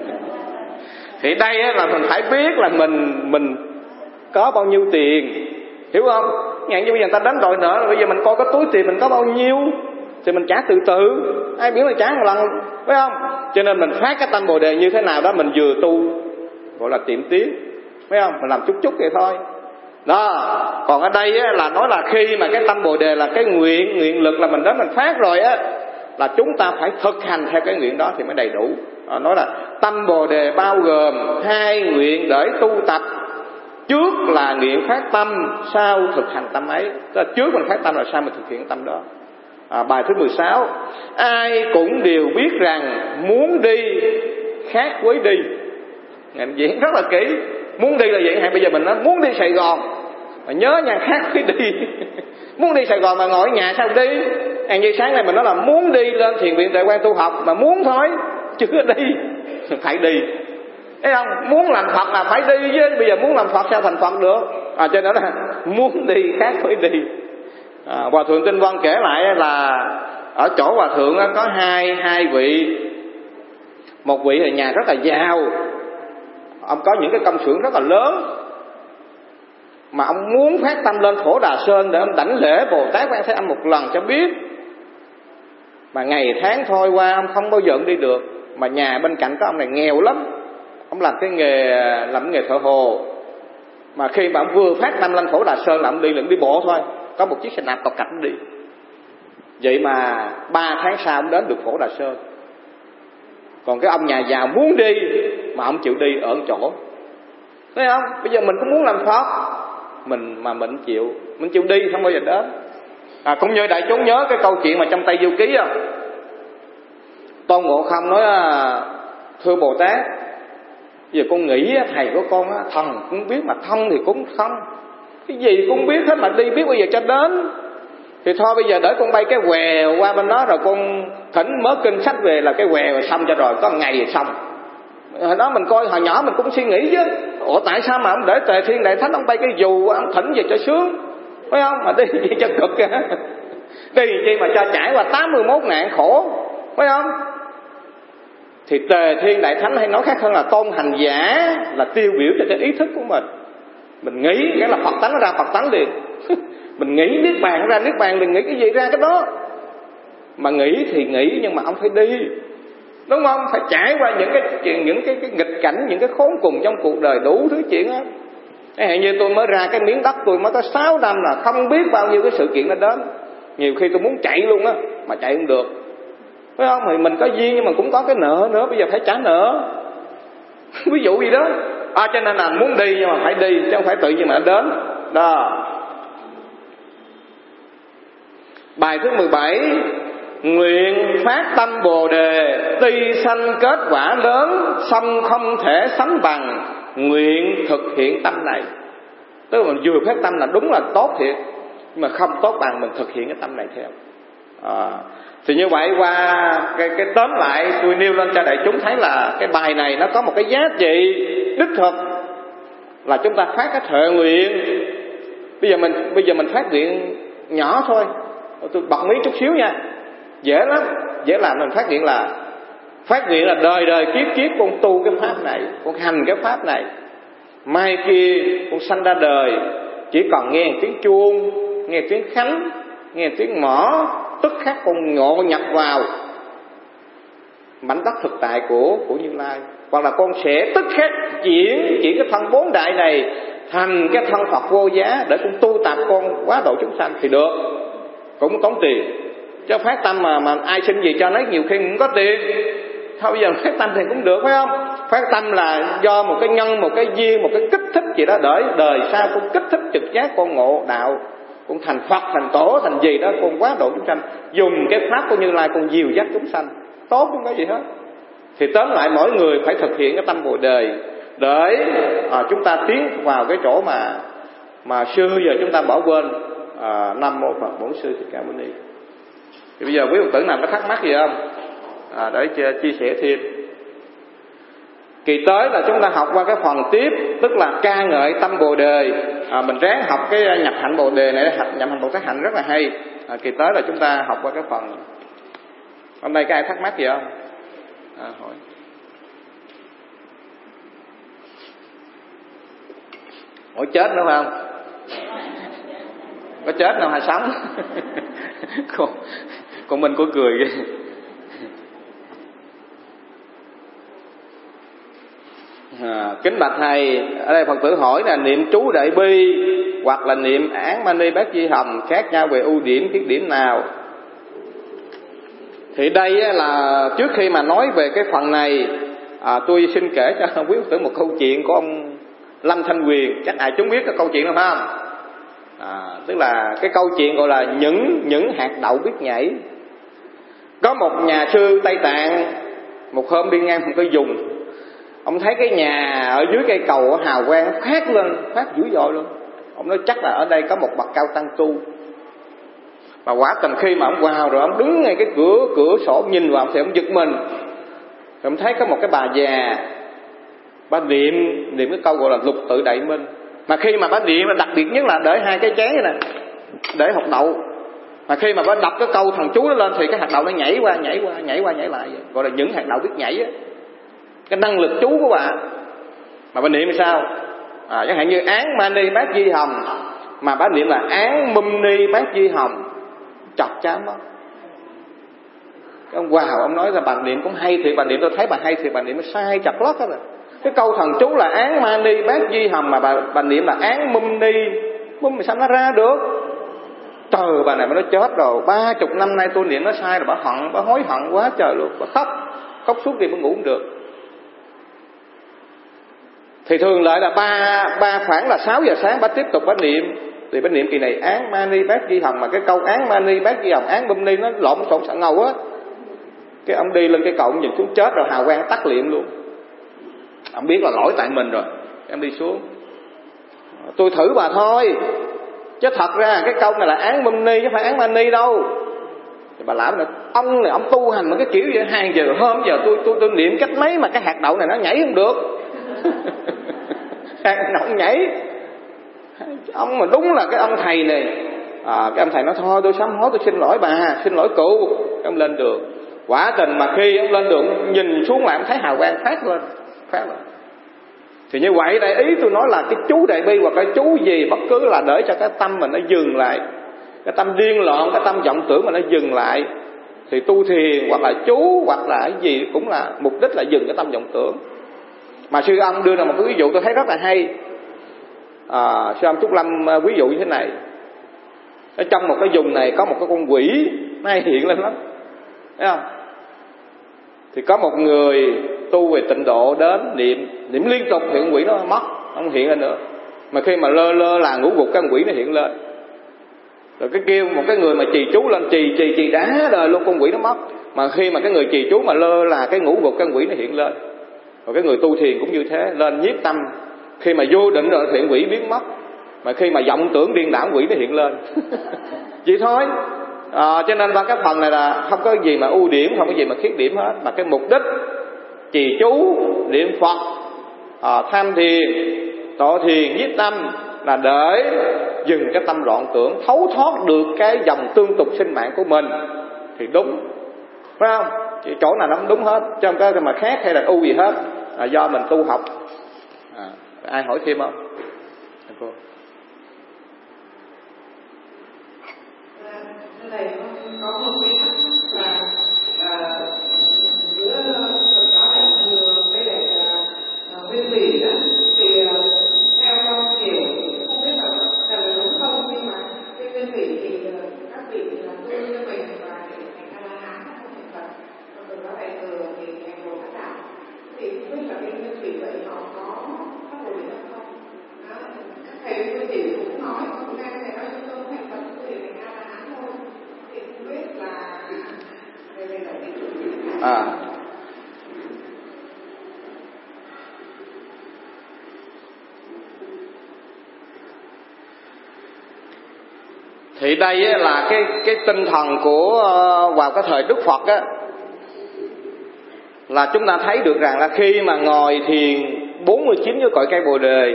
Thì đây là mình phải biết là mình có bao nhiêu tiền, hiểu không? Như bây giờ người ta đến đòi nợ, bây giờ mình coi cái túi tiền mình có bao nhiêu thì mình trả từ từ, ai biết là trả một lần, phải không? Cho nên mình phát cái tâm Bồ Đề như thế nào đó, mình vừa tu gọi là tiệm tiến, phải không? Mình làm chút vậy thôi. Đó, còn ở đây á, là nói là khi mà cái tâm Bồ Đề là cái nguyện lực là mình đến mình phát rồi á, là chúng ta phải thực hành theo cái nguyện đó thì mới đầy đủ. Nói là tâm Bồ Đề bao gồm 2 nguyện để tu tập. Trước là nguyện phát tâm, sau thực hành tâm ấy. Tức là trước mình phát tâm là sau mình thực hiện tâm đó. Bài thứ 16, ai cũng đều biết rằng muốn đi khác với đi. Ngài diễn rất là kỹ. Muốn đi là vậy, hay bây giờ mình nói muốn đi Sài Gòn mà nhớ nha, khác với đi. Muốn đi Sài Gòn mà ngồi ở nhà sao đi? Như sáng nay mình nói là muốn đi lên thiền viện Đại Quang tu học, mà muốn thôi chứ đi, phải đi, thấy không? Muốn làm Phật là phải đi chứ, bây giờ muốn làm Phật sao thành Phật được? Cho nên là muốn đi khác với đi. Hòa thượng Tinh Văn kể lại là ở chỗ hòa thượng có hai vị. Một vị là nhà rất là giàu, ông có những cái công xưởng rất là lớn. mà ông muốn phát tâm lên Phổ Đà Sơn để ông đảnh lễ Bồ Tát Quan Thế Âm một lần cho biết. Mà ngày tháng trôi qua ông không bao giờ đi được. Mà nhà bên cạnh có ông này nghèo lắm, ông làm cái nghề thợ hồ. Mà khi mà ông vừa phát tâm lên Phổ Đà Sơn là ông đi bộ thôi, có một chiếc xe đạp cọc cạch đi. Vậy mà 3 tháng sau ông đến được Phổ Đà Sơn. Còn cái ông nhà giàu muốn đi mà ông chịu đi ở chỗ. Thấy không? Bây giờ mình cũng muốn làm Phật, mình chịu đi không bao giờ đến. Cũng như đại chúng nhớ cái câu chuyện mà trong Tây Du Ký không? Tôn Ngộ Không nói thưa Bồ Tát, giờ con nghĩ thầy của con thần cũng biết mà thông thì cũng không, cái gì cũng biết hết mà đi biết bao giờ cho đến. Thì thôi bây giờ để con bay cái quèo qua bên đó rồi con thỉnh mớ kinh sách về là cái quèo rồi xong cho rồi, có ngày rồi xong. Hồi đó mình coi hồi nhỏ mình cũng suy nghĩ chứ, ủa tại sao mà ông để Tề Thiên Đại Thánh ông bay cái dù ông thỉnh về cho sướng, phải không? Mà đi gì cho cực kìa. Đi chi mà cho trải qua 81 nạn khổ, phải không? Thì Tề Thiên Đại Thánh hay nói khác hơn là tôn hành giả là tiêu biểu cho cái ý thức của mình. Mình nghĩ cái là Phật tánh nó ra Phật tánh liền. Mình nghĩ Niết Bàn ra Niết Bàn liền, nghĩ cái gì ra cái đó. Mà nghĩ thì nghĩ nhưng mà ông phải đi, đúng không? Phải trải qua những cái nghịch cảnh, những cái khốn cùng trong cuộc đời, đủ thứ chuyện á. Hiện như tôi mới ra cái miếng đất tôi mới có 6 năm là không biết bao nhiêu cái sự kiện nó đến. Nhiều khi tôi muốn chạy luôn á mà chạy không được, phải không? Thì mình có duyên nhưng mà cũng có cái nợ nữa, bây giờ phải trả nợ. Ví dụ gì đó. Cho nên là muốn đi nhưng mà phải đi, chứ không phải tự nhiên mà đến. Đó. Bài thứ 17: nguyện phát tâm Bồ Đề, tuy sanh kết quả lớn, song không thể sánh bằng, nguyện thực hiện tâm này. Tức là mình vừa phát tâm là đúng là tốt thiệt, nhưng mà không tốt bằng mình thực hiện cái tâm này theo. Thì như vậy qua cái tóm lại tôi nêu lên cho đại chúng thấy là cái bài này nó có một cái giá trị đích thực là chúng ta phát cái thệ nguyện. Bây giờ mình phát nguyện nhỏ thôi, tôi bật mí chút xíu nha, dễ lắm, dễ làm. Mình phát nguyện là đời đời kiếp kiếp con tu cái pháp này, con hành cái pháp này, mai kia con sanh ra đời chỉ còn nghe tiếng chuông, nghe tiếng khánh, nghe tiếng mõ, tức khắc con ngộ nhập vào mảnh đất thực tại của Như Lai. Hoặc là con sẽ tức khắc chuyển cái thân 4 đại này thành cái thân Phật vô giá để con tu tập con quá độ chúng sanh thì được, cũng tốn tiền. Chứ phát tâm mà ai xin gì cho lấy nhiều khi cũng có tiền. Thôi bây giờ phát tâm thì cũng được, phải không? Phát tâm là do một cái nhân, một cái duyên, một cái kích thích gì đó, để đời sau con kích thích trực giác con ngộ đạo, con thành Phật, thành Tổ, thành gì đó, con quá độ chúng sanh, dùng cái pháp của Như Lai con dìu dắt chúng sanh, tốt không có gì hết. Thì tóm lại mỗi người phải thực hiện cái tâm Bồ Đề để chúng ta tiến vào cái chỗ mà xưa giờ chúng ta bỏ quên. Nam mô Phật Bổn Sư Thích Ca Mâu Ni. Thì bây giờ quý Phật tử nào có thắc mắc gì không? Để chia sẻ thêm. Kỳ tới là chúng ta học qua cái phần tiếp, tức là ca ngợi tâm Bồ Đề. Mình ráng học cái nhập hạnh Bồ Đề này, nhập hạnh Bồ Tát hạnh rất là hay. Kỳ tới là chúng ta học qua cái phần. Hôm nay có ai thắc mắc gì không? Hỏi. Hỏi chết nữa phải không? Có chết đâu hay sống? Còn mình có cười ghê. Kính bạch thầy, ở đây Phật tử hỏi là niệm chú Đại Bi hoặc là niệm Án Mani Bát Di Hồng khác nhau về ưu điểm, khuyết điểm nào? Thì đây là trước khi mà nói về cái phần này, tôi xin kể cho quý Phật tử một câu chuyện của ông Lâm Thanh Quyền. Chắc ai chúng biết cái câu chuyện đó phải không? Tức là cái câu chuyện gọi là những hạt đậu biết nhảy. Có một nhà sư Tây Tạng, một hôm đi ngang một cái vùng, ông thấy cái nhà ở dưới cây cầu hào quang phát lên, phát dữ dội luôn. Ông nói chắc là ở đây có một bậc cao tăng tu. Mà quả tình khi mà ông vào rồi, ông đứng ngay cái cửa sổ nhìn vào thì ông giật mình. Rồi ông thấy có một cái bà già, bà niệm cái câu gọi là lục tự đại minh. Mà khi mà bà niệm là đặc biệt nhất là để 2 cái chén này nè, để hột đậu. Mà khi mà bà đọc cái câu thần chú đó lên thì cái hạt đậu nó nhảy qua nhảy lại, gọi là những hạt đậu biết nhảy á. Cái năng lực chú của bà. Mà bà niệm sao? Chẳng hạn như án Mani Bát Di Hồng mà bả niệm là án Mum Ni Bát Di Hồng, chọc chám đó. Ông wow, ông nói là bà niệm cũng hay thiệt, bà niệm tôi thấy bà hay thiệt, bà niệm nó sai chặt lót đó rồi. Cái câu thần chú là án Mani Bát Di Hồng mà bà niệm là án Mum Ni, Mum thì sao nó ra được? Trời, bà này mà nó chết rồi, 30 năm nay tôi niệm nó sai rồi, bà hận, bà hối hận quá trời luôn, bà khóc suốt đêm, bà ngủ không được. Thì thường lại là ba khoảng là 6 giờ sáng bà tiếp tục bà niệm. Thì bà niệm kỳ này án Mani Bát Di Hồng, mà cái câu án Mani Bát Di Hồng, án Mum Ni nó lộn xộn sợ ngầu á. Cái ông đi lên cái cầu, ông nhìn xuống chết rồi, hào quang tắt liệm luôn. Ông biết là lỗi tại mình rồi, em đi xuống. Tôi thử bà thôi, chứ thật ra cái câu này là án Mum Ni chứ không phải án Mani đâu. Thì bà làm là ông này ông tu hành mà cái kiểu vậy, 2 giờ hôm giờ tôi niệm cách mấy mà cái hạt đậu này nó nhảy không được. Hạt đậu nhảy. Ông mà đúng là cái ông thầy này. Cái ông thầy nói thôi tôi sám hối, tôi xin lỗi bà, xin lỗi cụ. Ông lên đường. Quả tình mà khi ông lên đường nhìn xuống lại ông thấy hào quang phát lên. Thì như vậy đây, ý tôi nói là cái chú đại bi hoặc cái chú gì bất cứ là để cho cái tâm mình nó dừng lại, cái tâm điên loạn, cái tâm vọng tưởng mà nó dừng lại. Thì tu thiền hoặc là chú hoặc là cái gì cũng là mục đích là dừng cái tâm vọng tưởng. Mà sư ông đưa ra một cái ví dụ tôi thấy rất là hay. Sư ông Trúc Lâm ví dụ như thế này. Ở trong một cái vùng này có một cái con quỷ nó hay hiện lên lắm, thấy không? Thì có một người tu về tịnh độ đến niệm liên tục thì con quỷ nó mất, không hiện lên nữa. Mà khi mà lơ là ngũ gục cái con quỷ nó hiện lên. Rồi cái kêu một cái người mà trì chú lên trì đá đời luôn, con quỷ nó mất. Mà khi mà cái người trì chú mà lơ là cái ngũ gục cái con quỷ nó hiện lên. Rồi cái người tu thiền cũng như thế, lên nhiếp tâm. Khi mà vô định rồi thì con quỷ biến mất. Mà khi mà vọng tưởng điên đảo quỷ nó hiện lên. Vậy thôi. Cho nên ba cái phần này là không có gì mà ưu điểm, không có gì mà khuyết điểm hết. Mà cái mục đích trì chú, niệm Phật, tham thiền, tọa thiền, nhiếp tâm là để dừng cái tâm loạn tưởng, thấu thoát được cái dòng tương tục sinh mạng của mình thì đúng, phải không? Chỉ chỗ nào nó không đúng hết, chứ không có mà khác hay là ưu gì hết, do mình tu học. Ai hỏi thêm không? Cô. Thầy có một cái thắc mắc là giữa Phật giáo Đại thừa với lại Nguyên Thủy đó, thì theo con hiểu không biết là đúng không, nhưng mà cái Nguyên Thủy thì các vị là tu cho mình và để thành A La Hán không thành Phật, còn Phật giáo Đại thừa thì thành Bồ Tát Đạo. Thì không biết là cái Nguyên Thủy vậy họ có pháp đồ gì không? Các thầy Nguyên Thủy cũng nói, cũng nghe thầy nói chúng tôi thành Phật thì thành A La Hán thôi. Thì không biết là đây là cái chủ gì? Thì đây là cái tinh thần của vào cái thời Đức Phật á, là chúng ta thấy được rằng là khi mà ngồi thiền 49 cái cội cây Bồ đề,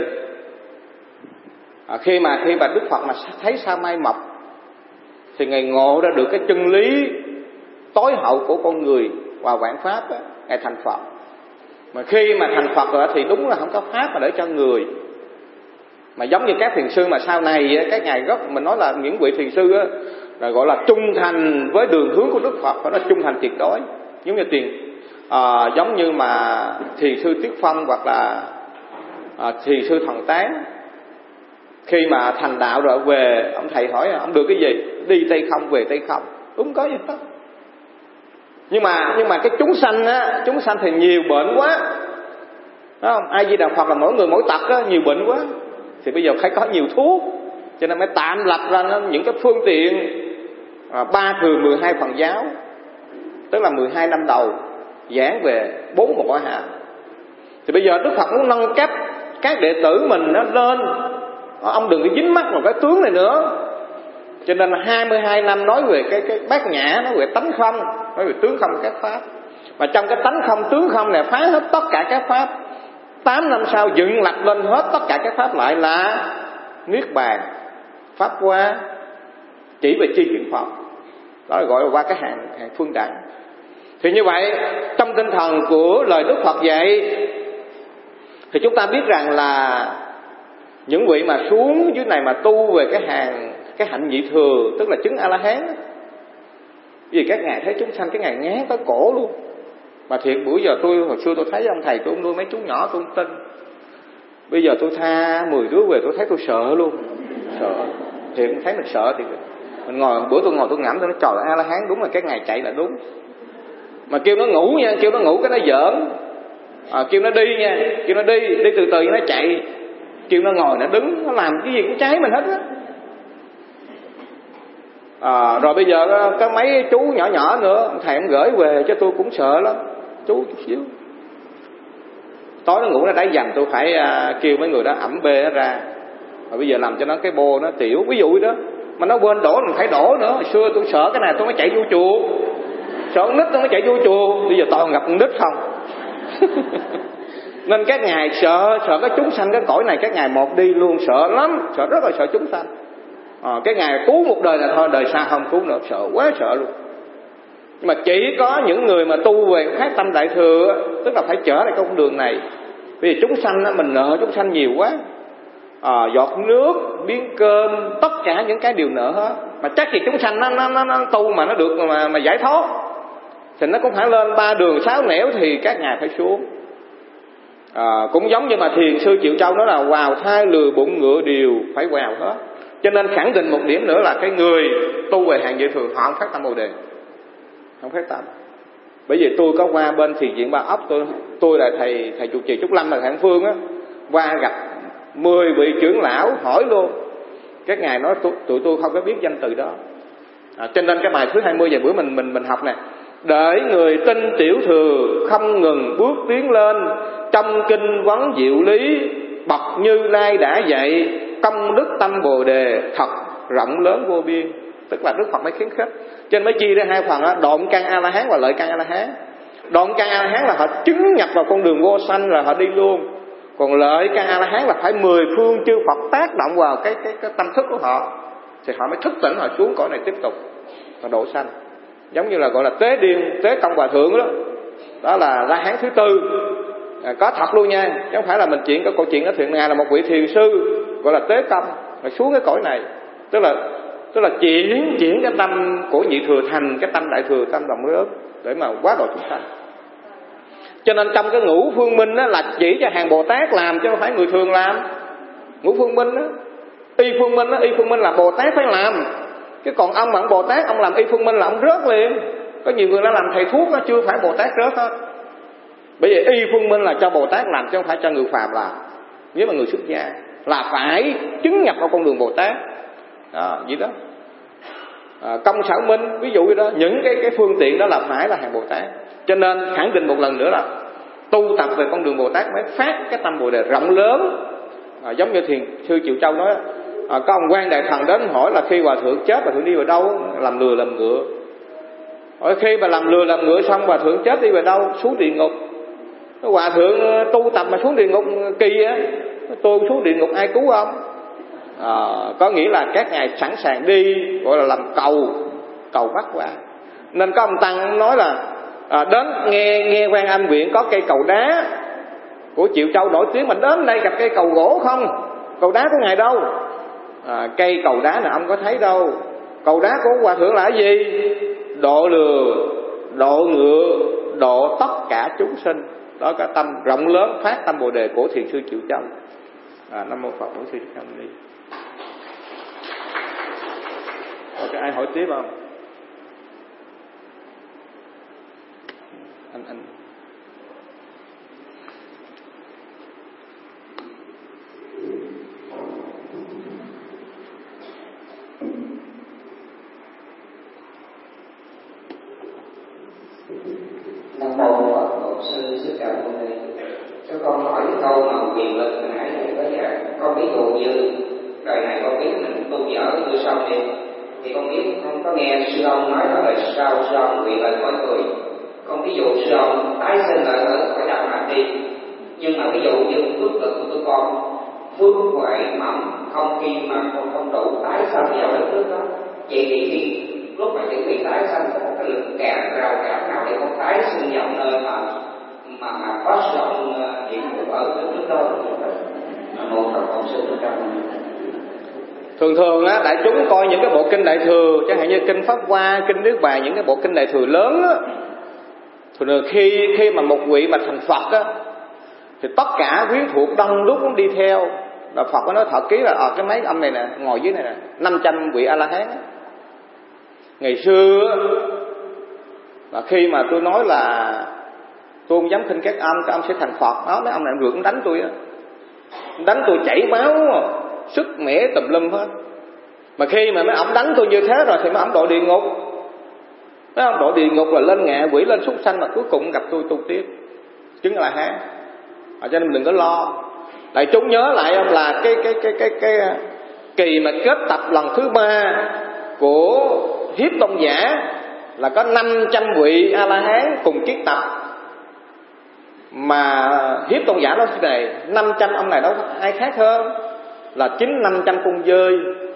khi mà Đức Phật mà thấy sao mai mọc thì Ngài ngộ ra được cái chân lý tối hậu của con người và vạn pháp á, Ngài thành Phật. Mà khi mà thành Phật rồi thì đúng là không có pháp mà để cho người. Mà giống như các thiền sư mà sau này các ngài mình nói là những vị thiền sư á, là gọi là trung thành với đường hướng của Đức Phật, phải nói trung thành tuyệt đối. Giống như mà thiền sư Tiết Phong hoặc là thiền sư Thần Tán, khi mà thành đạo rồi về, ông thầy hỏi ông được cái gì? Đi Tây Không về Tây Không. Đúng có vậy đó. Nhưng mà cái chúng sanh thì nhiều bệnh quá, đúng không? A Di Đà Phật là mỗi người mỗi tật á, nhiều bệnh quá. Thì bây giờ phải có nhiều thuốc, cho nên mới tạm lập ra những cái phương tiện 3 thường 12 phần giáo, tức là 12 năm đầu giảng về 4 một cõi hạ. Thì bây giờ Đức Phật muốn nâng cấp các đệ tử mình nó lên, ông đừng có dính mắc vào cái tướng này nữa. Cho nên 22 năm nói về cái bát nhã, nói về tánh không, nói về tướng không các pháp. Và trong cái tánh không tướng không này phá hết tất cả các pháp. 8 năm sau dựng lập lên hết tất cả các pháp lại là Niết Bàn, Pháp Hoa, chỉ về chi kiến Phật. Đó là gọi là qua cái hàng phương đẳng. Thì như vậy trong tinh thần của lời Đức Phật dạy thì chúng ta biết rằng là Những vị mà xuống dưới này mà tu về cái hạnh nhị thừa, tức là chứng A-la-hán, vì các ngài thấy chúng sanh, cái ngài ngán tới cổ luôn. Mà thiệt bữa giờ hồi xưa tôi thấy ông thầy tôi nuôi mấy chú nhỏ tôi không tin. Bây giờ tôi tha 10 đứa về tôi thấy tôi sợ luôn. Sợ. Thiệt thấy mình sợ thì mình bữa tôi ngồi tôi ngẫm tôi nói trời ơi, A-la-hán đúng là cái ngày chạy là đúng. Mà kêu nó ngủ nha, kêu nó ngủ cái nó giỡn. Kêu nó đi nha, kêu nó đi từ từ nó chạy. Kêu nó ngồi nó đứng, nó làm cái gì cũng trái mình hết á. Rồi bây giờ có mấy chú nhỏ nhỏ nữa, thầy em gửi về cho tôi cũng sợ lắm. Chú chút xíu. Tối nó ngủ nó đáy dầm tôi phải kêu mấy người đó ẩm bê nó ra. Rồi bây giờ làm cho nó cái bô nó tiểu, ví dụ đó. Mà nó quên đổ mình phải đổ nữa. Hồi xưa tôi sợ cái này tôi mới chạy vô chùa. Sợ con nít tôi mới chạy vô chùa. Bây giờ toàn gặp con nít không. Nên các ngài sợ cái chúng sanh cái cõi này, các ngài một đi luôn, sợ lắm, sợ rất là sợ chúng sanh. Cái ngài cứu một đời là thôi, đời xa không cứu nữa, sợ quá sợ luôn. Nhưng mà chỉ có những người mà tu về phát tâm đại thừa, tức là phải trở lại con đường này. Vì chúng sanh mình nợ chúng sanh nhiều quá. Giọt nước, miếng cơm, tất cả những cái điều nợ hết. Mà chắc thì chúng sanh nó tu mà nó được mà giải thoát, thì nó cũng phải lên 3 đường 6 nẻo thì các ngài phải xuống. Cũng giống như mà thiền sư Triệu Châu nói là vào thai lừa bụng ngựa đều phải vào hết. Cho nên khẳng định một điểm nữa là cái người tu về hàng Diệu Thừa họ không phát tâm Bồ Đề, không phát tâm. Bởi vì tôi có qua bên thiền viện Ba Ốc, tôi là thầy trụ trì Trúc Lâm và Hạng Phương á, qua gặp 10 vị trưởng lão hỏi luôn. Các ngài nói tụi tôi không có biết danh từ đó. Cho nên cái bài thứ 20 về bữa mình học nè, để người tin tiểu thừa không ngừng bước tiến lên, trong kinh vấn diệu lý bậc Như Lai đã dạy, công đức tâm Bồ Đề thật rộng lớn vô biên. Tức là Đức Phật mới khuyến khích, cho nên mới chia ra hai phần đó, đoạn căn A-la-hán và lợi căn A-la-hán. Đoạn căn A-la-hán là họ chứng nhập vào con đường vô sanh là họ đi luôn. Còn lợi căn A-la-hán là phải 10 phương chư Phật tác động vào cái tâm thức của họ thì họ mới thức tỉnh, họ xuống cõi này tiếp tục và độ sanh. Giống như là gọi là tế điên, tế công hòa thượng đó. Đó là La Hán thứ tư. Có thật luôn nha, chứ không phải là mình chuyện có câu chuyện đó. Thượng Ngài là một vị thiền sư gọi là tế công, rồi xuống cái cõi này, tức là chuyển cái tâm của nhị thừa thành cái tâm đại thừa, tâm rộng lớn để mà quá độ chúng sanh. Cho nên trong cái ngũ phương minh đó là chỉ cho hàng Bồ Tát làm chứ không phải người thường làm. Ngũ phương minh đó, y phương minh là Bồ Tát phải làm. Chứ còn ông mà ông Bồ Tát ông làm y phương minh là ông rớt liền. Có nhiều người đã làm thầy thuốc đó, chưa phải Bồ Tát rớt hết. Bởi vì y phương minh là cho Bồ Tát làm chứ không phải cho người phàm làm. Nếu mà người xuất gia là phải chứng nhập vào con đường Bồ Tát. Vậy đó. Công xảo minh ví dụ như đó, những cái phương tiện đó là phải là hàng Bồ Tát. Cho nên khẳng định một lần nữa là tu tập về con đường Bồ Tát mới phát cái tâm Bồ Đề rộng lớn. Giống như thiền sư Triệu Châu nói, có ông quan đại thần đến hỏi là khi hòa thượng chết hòa thượng đi về đâu? Làm lừa làm ngựa. Rồi khi mà làm lừa làm ngựa xong hòa thượng chết đi về đâu? Xuống địa ngục. Hòa thượng tu tập mà xuống địa ngục kỳ á, tôi xuống địa ngục ai cứu ông? Có nghĩa là các ngài sẵn sàng đi, gọi là làm cầu bắt qua. Nên có ông tăng nói là đến nghe Quan Âm Viện có cây cầu đá của Triệu Châu nổi tiếng, mà đến đây gặp cây cầu gỗ không, cầu đá của ngài đâu. Cây cầu đá này ông có thấy đâu. Cầu đá của hòa thượng là cái gì? Độ lừa, độ ngựa, độ tất cả chúng sinh. Đó cái tâm rộng lớn phát tâm Bồ Đề của thiền sư Triệu Châu. Nam mô Phật. Bổn sư Thích Ca Mâu Ni. Có ai hỏi tiếp không? Anh Nam mô Phật. Bổn sư Thích Ca Mâu Ni. Cho con hỏi cái câu mà quyền lực hồi nãy thầy có dạy, con ví dụ như đời này con biết mình tu dở như xong đi, thì con biết con có nghe sư ông nói là đời sau sư ông quyền lên cõi người. Con ví dụ sư ông tái sinh lại ở cõi đạo mạng đi, nhưng mà ví dụ như phước lực của tụi con phước huệ mỏng, không khi mà con không đủ tái sanh vào đất nước đó, vậy thì khi lúc mà chuẩn bị tái sanh có một cái lực rào cản nào để con tái sinh vào nơi mà có sự ông hiện hữu ở đất nước đó? Nam mô Phật. Con sư Thích Ca Mâu Thường thường á, đại chúng coi những cái bộ kinh Đại Thừa, chẳng hạn như kinh Pháp Hoa, kinh Niết Bàn, những cái bộ kinh Đại Thừa lớn á, thường khi mà một vị mà thành Phật á, thì tất cả quyến thuộc đông đúc cũng đi theo. Là Phật có nói thật ký là cái mấy ông này nè, ngồi dưới này nè, 500 vị A La Hán. Ngày xưa là khi mà tôi nói là tôi không dám khinh các ông sẽ thành Phật, đó mấy ông này rượt đánh tôi á, đánh tôi chảy máu, sức mẻ tùm lum hết. Mà khi mà mấy ông đánh tôi như thế rồi thì mấy ông đội địa ngục. Mấy ông đội địa ngục là lên ngạ quỷ, lên súc sanh, mà cuối cùng gặp tôi tu tiếp chứng A La Hán. Cho nên mình đừng có lo. Đại chúng nhớ lại ông là cái kỳ mà kết tập lần thứ 3 của Hiếp Tôn giả là có 500 vị A La Hán cùng kiết tập. Mà Hiếp Tôn giả nói thế này, 500 ông này đâu có ai khác hơn là chính 500 con dơi.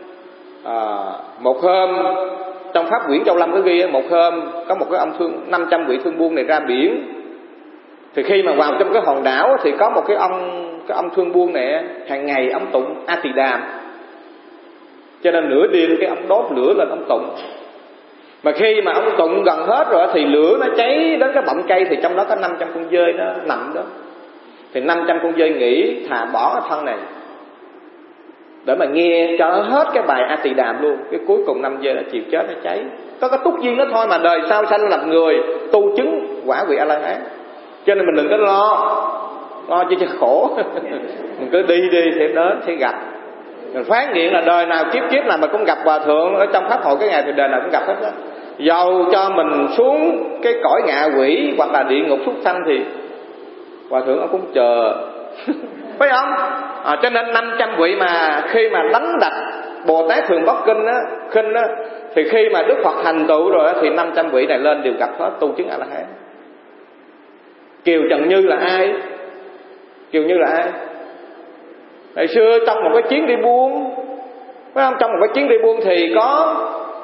Một hôm trong Pháp Quyển Châu Lâm có ghi, một hôm có một cái ông 500 vị thương buôn này ra biển. Thì khi mà vào trong cái hòn đảo thì có một cái ông thương buôn này hàng ngày ông tụng A Tỳ Đàm, cho nên nửa đêm cái ông đốt lửa lên ông tụng. Mà khi mà ông tụng gần hết rồi thì lửa nó cháy đến cái bọng cây, thì trong đó có 500 con dơi nó nằm đó. Thì 500 con dơi nghĩ thà bỏ cái thân này để mà nghe cho hết cái bài A Tỳ Đàm luôn. Cái cuối cùng 5 dơi nó chịu chết, nó cháy. Có cái túc duyên đó thôi mà đời sau sanh làm người tu chứng quả vị A La Hán. Cho nên mình đừng có lo chứ khổ. Mình cứ đi thì đến sẽ gặp. Mình phát hiện là đời nào kiếp nào mà cũng gặp Hòa Thượng ở trong pháp hội cái ngày, thì đời nào cũng gặp hết đó. Dầu cho mình xuống cái cõi ngạ quỷ hoặc là địa ngục súc sanh thì Hòa Thượng ông cũng chờ. Phải không? Cho nên 500 vị mà khi mà đánh đập Bồ Tát Thường Bất Khinh á, thì khi mà Đức Phật thành tựu rồi thì 500 vị này lên đều gặp hết tu chứng A La Hán. Kiều Trần Như là ai? Kiều Như là ai? Ngày xưa trong một cái chuyến đi buôn, phải không? Trong một cái chuyến đi buôn thì có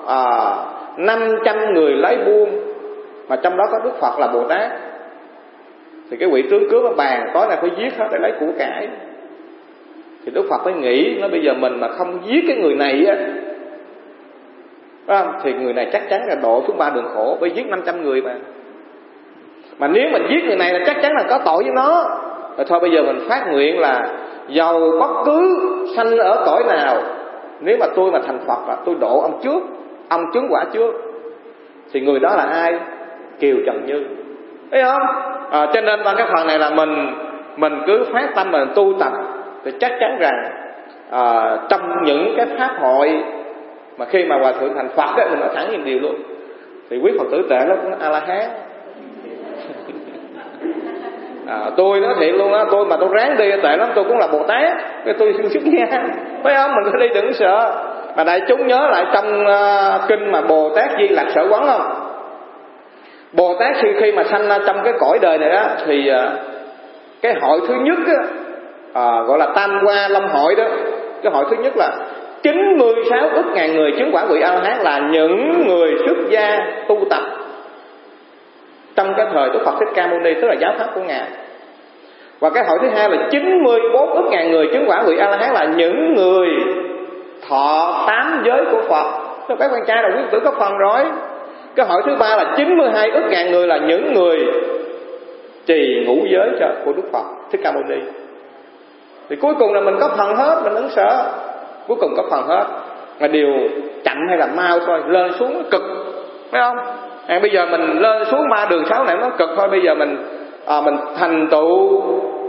500 người lấy buôn, mà trong đó có Đức Phật là Bồ Tát. Thì cái vị tướng cướp bàn tối nay phải giết hết để lấy của cải. Thì Đức Phật mới nghĩ, nói bây giờ mình mà không giết cái người này á, phải không? Thì người này chắc chắn là độ xuống 3 đường khổ, bởi giết 500 người mà. Mà nếu mình giết người này là chắc chắn là có tội với nó. Rồi thôi bây giờ mình phát nguyện là dầu bất cứ sanh ở cõi nào, nếu mà tôi mà thành Phật là tôi độ ông trước, ông chứng quả trước. Thì người đó là ai? Kiều Trần Như. Thấy không? Cho nên qua cái phần này là mình cứ phát tâm mình tu tập thì chắc chắn rằng trong những cái pháp hội mà khi mà Hòa Thượng thành Phật ấy, mình nói thẳng những điều luôn, thì quý Phật tử tệ nó cũng A La Hán. Tôi nói thiệt luôn á, tôi mà tôi ráng đi tệ lắm, tôi cũng là Bồ Tát, tôi sức nghe, phải không? Mình cứ đi đừng sợ. Mà đại chúng nhớ lại trong kinh mà Bồ Tát Di Lặc Sở Quán không? Bồ Tát khi mà sanh ra trong cái cõi đời này á, thì cái hội thứ nhất á, gọi là Tam Hoa Long hội đó. Cái hội thứ nhất là 96 ức ngàn người chứng quả vị A La Hán, là những người xuất gia tu tập trong cái thời Đức Phật Thích Ca Mâu Ni, tức là giáo pháp của ngài. Và cái hội thứ hai là 94 ức ngàn người chứng quả vị A La Hán, là những người thọ 8 giới của Phật. Các quan trai là quý tử có phần rồi. Cái hội thứ ba là 92 ức ngàn người, là những người trì ngũ giới của Đức Phật Thích Ca Mâu Ni. Thì cuối cùng là mình có phần hết, mình đừng sợ. Cuối cùng có phần hết, mà điều chậm hay là mau thôi, lên xuống cực, phải không? Bây giờ mình lên xuống 3 đường 6 này nó cực thôi. Bây giờ mình thành tựu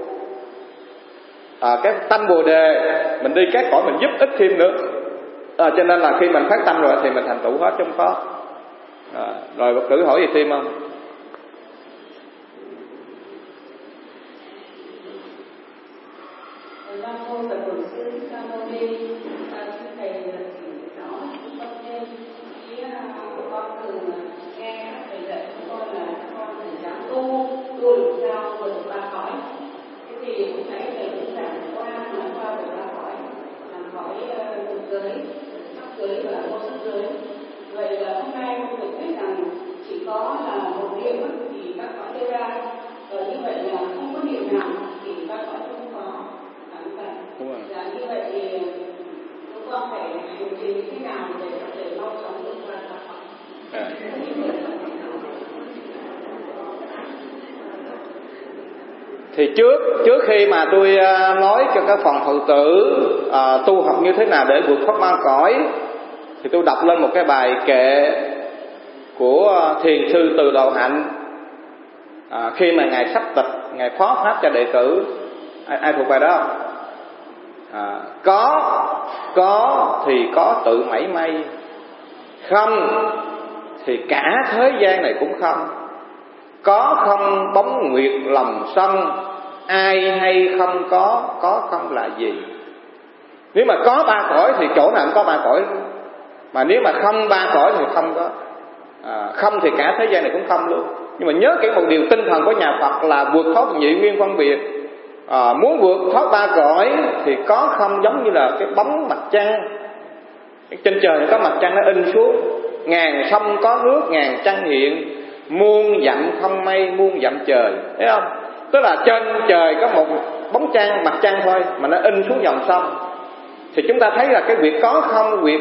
cái tâm Bồ Đề, mình đi các cõi mình giúp ích thêm nữa. Cho nên là khi mình phát tâm rồi thì mình thành tựu hết chứ không có. Rồi Phật tử hỏi gì thêm không? Vậy là hôm nay con được biết rằng chỉ có là một niệm thì các cõi đưa ra, và như vậy là không có niệm nào thì các cõi không có. Và như vậy thì chúng con phải Thì trước khi mà tôi nói cho các phần Phật tử tu học như thế nào để vượt thoát ba cõi, thì tôi đọc lên một cái bài kệ của thiền sư Từ Đạo Hạnh khi mà ngài sắp tịch, ngài phó pháp cho đệ tử. Ai thuộc bài đó không? Có thì có tự mảy may, không thì cả thế gian này cũng không. Có không bóng nguyệt lòng sân, ai hay không có không là gì. Nếu mà có ba cõi thì chỗ nào cũng có ba cõi, mà nếu mà không ba cõi thì không có. Không thì cả thế gian này cũng không luôn. Nhưng mà nhớ kỹ một điều, tinh thần của nhà Phật là vượt thoát nhị nguyên phân biệt. Muốn vượt thoát ba cõi thì có không giống như là cái bóng mặt trăng. Trên trời có mặt trăng nó in xuống, ngàn sông có nước, ngàn trăng hiện, muôn dặm không mây, muôn dặm trời. Thấy không? Tức là trên trời có một bóng trăng, mặt trăng thôi, mà nó in xuống dòng sông. Thì chúng ta thấy là cái việc có không, việc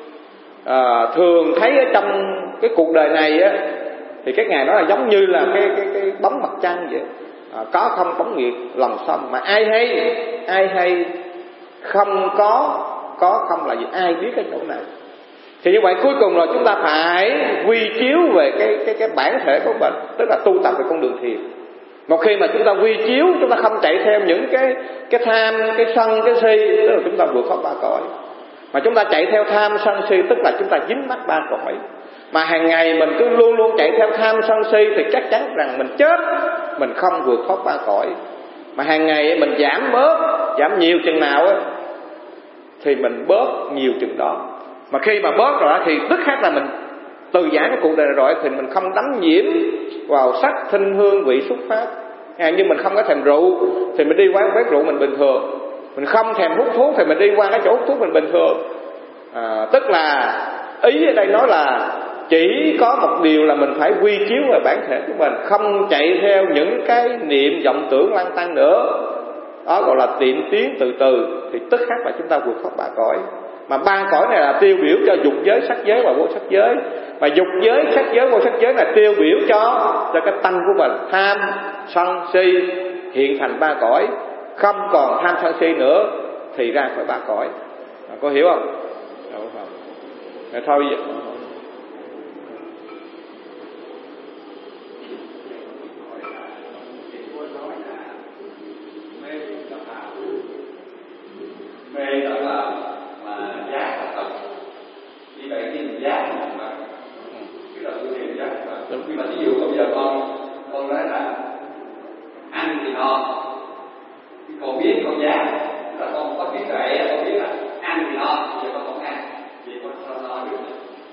thường thấy ở trong cái cuộc đời này á, thì cái ngày đó là giống như là cái bóng mặt trăng vậy. Có không bóng nguyệt lòng sông, mà ai hay không có không là gì, ai biết cái chỗ này. Thì như vậy cuối cùng là chúng ta phải quy chiếu về cái bản thể của mình, tức là tu tập về con đường thiền. Một khi mà chúng ta quy chiếu, chúng ta không chạy theo những cái tham, cái sân, cái si, tức là chúng ta vượt thoát ba cõi. Mà chúng ta chạy theo tham sân si, tức là chúng ta dính mắc ba cõi. Mà hàng ngày mình cứ luôn luôn chạy theo tham sân si thì chắc chắn rằng mình chết, mình không vượt thoát ba cõi. Mà hàng ngày mình giảm nhiều chừng nào ấy, thì mình bớt nhiều chừng đó. Mà khi mà bớt rồi thì tức khắc là mình từ giãn cái cuộc đời rồi, thì mình không đắm nhiễm vào sắc thinh hương vị xúc pháp. Như mình không có thèm rượu thì mình đi qua quán rượu mình bình thường, mình không thèm hút thuốc thì mình đi qua cái chỗ hút thuốc mình bình thường. Tức là ý ở đây nói là chỉ có một điều là mình phải quy chiếu về bản thể của mình, không chạy theo những cái niệm vọng tưởng lăng tăng nữa. Đó gọi là tiệm tiến từ từ, thì tức khắc là chúng ta vượt thoát ba cõi. Mà ba cõi này là tiêu biểu cho dục giới, sắc giới và vô sắc giới. Mà dục giới, sắc giới, vô sắc giới là tiêu biểu cho cái tâm của mình, tham, sân, si hiện thành ba cõi. Không còn tham sân si nữa thì ra khỏi ba cõi. Có hiểu không? Thôi mê đó là giác là thật. Như vậy khi mình giác mà cái là tôi hiểu giác mà. Nhưng mà ví dụ bây giờ con nói là ăn thì no, con biết con giác là con có trí tuệ, con biết là ăn thì no, giờ con không ăn, vậy con sao no được?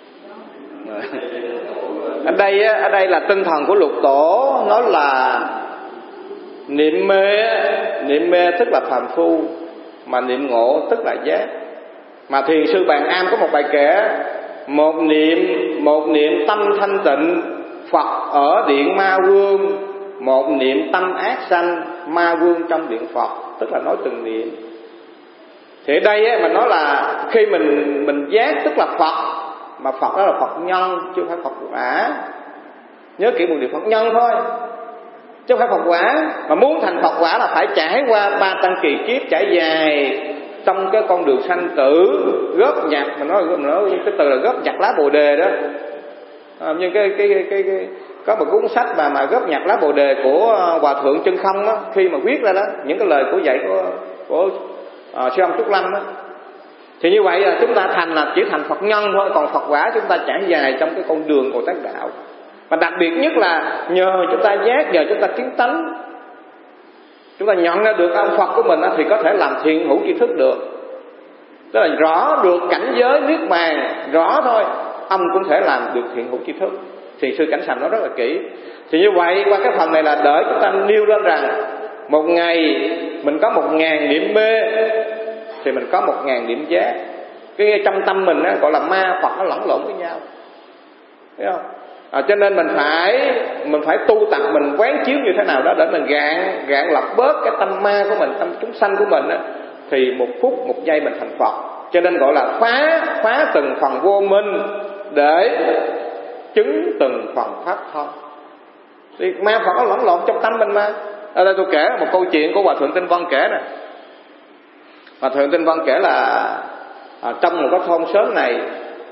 Ở đây là tinh thần của Lục Tổ nói là niệm mê tức là phàm phu, mà niệm ngộ tức là giác. Mà thiền sư Bàn Am có một bài kể: một niệm tâm thanh tịnh, Phật ở điện ma vương. Một niệm tâm ác sanh, ma vương trong điện Phật. Tức là nói từng niệm. Thì ở đây mình nói là khi mình giác tức là Phật, mà Phật đó là Phật nhân chứ không phải Phật quả. Nhớ kỹ một điều, Phật nhân thôi chứ không phải Phật quả. Mà muốn thành Phật quả là phải trải qua 3 tăng kỳ kiếp, trải dài trong cái con đường sanh tử, góp nhặt. Mình nói cái từ là góp nhặt lá Bồ Đề đó. Nhưng có một cuốn sách mà góp nhặt lá Bồ Đề của Hòa Thượng Chân Không á, khi mà viết ra đó những cái lời của dạy của sư ông Trúc Lâm á, thì như vậy là chúng ta chỉ thành Phật nhân thôi. Còn Phật quả chúng ta trải dài trong cái con đường Bồ Tát đạo. Và đặc biệt nhất là nhờ chúng ta giác, nhờ chúng ta kiến tánh, chúng ta nhận ra được ông Phật của mình thì có thể làm thiện hữu tri thức được. Tức là rõ được cảnh giới niết bàn, rõ thôi, ông cũng thể làm được thiện hữu tri thức. Thiền sư Cảnh Sành nói rất là kỹ. Thì như vậy qua cái phần này là đợi chúng ta nêu lên rằng một ngày mình có 1000 niệm mê thì mình có 1000 niệm giác. Cái trong tâm mình đó, gọi là ma Phật nó lẫn lộn với nhau, thấy không? Cho nên mình phải tu tập, mình quán chiếu như thế nào đó để mình gạn lọc bớt cái tâm ma của mình, tâm chúng sanh của mình đó, thì 1 phút 1 giây mình thành Phật. Cho nên gọi là phá từng phần vô minh để chứng từng phần pháp thông. Thì ma Phật nó lẫn lộn trong tâm mình mà. Ở đây tôi kể một câu chuyện của Hòa Thượng Tinh Văn kể nè. Hòa Thượng Tinh Văn kể là trong một cái thôn xóm này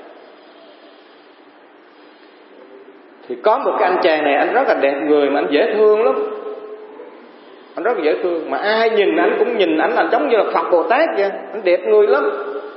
thì có một cái anh chàng này, anh rất là đẹp người mà anh dễ thương lắm. Anh rất là dễ thương, mà ai nhìn anh cũng nhìn anh là giống như là Phật Bồ Tát vậy. Anh đẹp người lắm.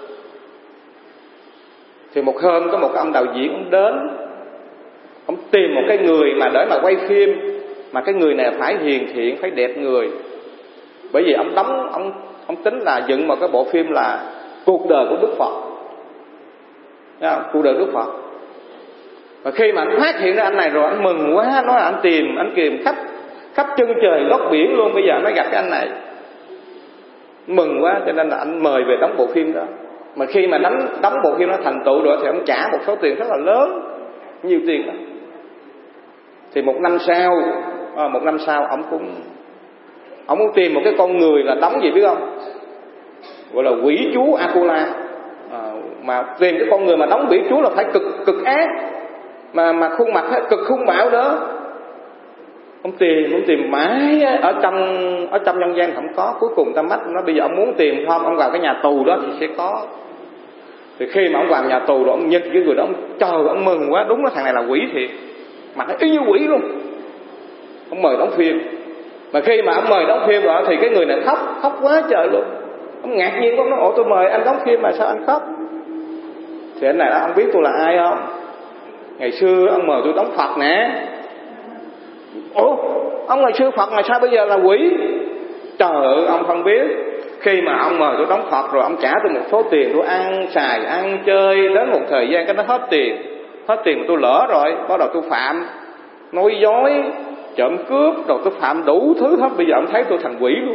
Thì một hôm có một ông đạo diễn ông đến, ông tìm một cái người mà để mà quay phim, mà cái người này phải hiền thiện, phải đẹp người. Bởi vì ông tính là dựng một cái bộ phim là cuộc đời của Đức Phật. Cuộc đời Đức Phật. Và khi mà anh phát hiện ra anh này rồi, anh mừng quá, nói là anh tìm khắp chân trời góc biển luôn, bây giờ mới gặp cái anh này. Mừng quá, cho nên là anh mời về đóng bộ phim đó. Mà khi mà đóng bộ phim nó thành tựu rồi thì ông trả một số tiền rất là lớn, nhiều tiền đó. Thì một năm sau ông muốn tìm một cái con người là đóng gì biết không? Gọi là quỷ chú Akula. Mà tìm cái con người mà đóng quỷ chú là phải cực ác, mà khuôn mặt cực hung bạo đó. Ông tìm mãi ở trong nhân gian không có. Cuối cùng ta mách nó bây giờ ông muốn tìm không, ông vào cái nhà tù đó thì sẽ có. Thì khi mà ông vào nhà tù rồi, ông nhìn cái người đó, ông trời, ông mừng quá, đúng là thằng này là quỷ thiệt, mặt nó y như quỷ luôn. Ông mời đóng phim. Mà khi mà ông mời đóng phim rồi thì cái người này khóc quá trời luôn. Ông ngạc nhiên, ông nói: ủa, tôi mời anh đóng phim mà sao anh khóc? Thì anh này đó, ông biết tôi là ai không? Ngày xưa ông mời tôi đóng Phật nè. Ủa, ông ngày xưa Phật mà sao bây giờ là quỷ? Trời ơi, ông không biết. Khi mà ông mời tôi đóng Phật rồi, ông trả tôi một số tiền, tôi ăn xài, ăn chơi, đến một thời gian cái nó hết tiền mà tôi lỡ rồi, bắt đầu tôi phạm, nói dối, trộm cướp, rồi tôi phạm đủ thứ hết. Bây giờ ông thấy tôi thành quỷ luôn.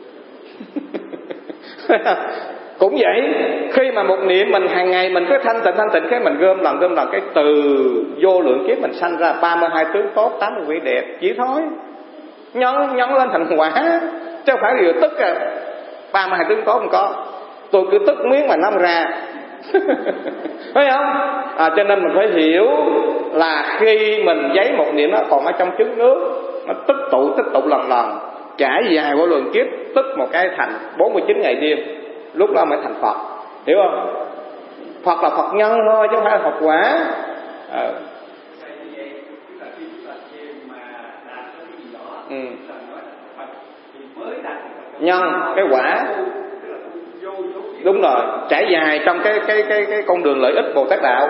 Cũng vậy, khi mà một niệm mình hàng ngày mình cứ thanh tịnh, cái mình gom lần cái từ vô lượng kiếp mình sanh ra 32 tướng tốt, 80 vị đẹp, chỉ thôi nhân lên thành quả, chứ không phải điều tức 32 tướng tốt không có. Tôi cứ tức miếng mà nó ra. Thấy không? Cho nên mình phải hiểu là khi mình giấy một niệm nó còn ở trong trứng nước, nó tích tụ lần trải dài qua luồng kiếp, tức một cái thành 49 ngày đêm, lúc đó mới thành Phật. Hiểu không? Phật là Phật nhân thôi chứ không phải là Phật quả. Nhân cái quả, đúng rồi, trải dài trong cái con đường lợi ích Bồ Tát đạo.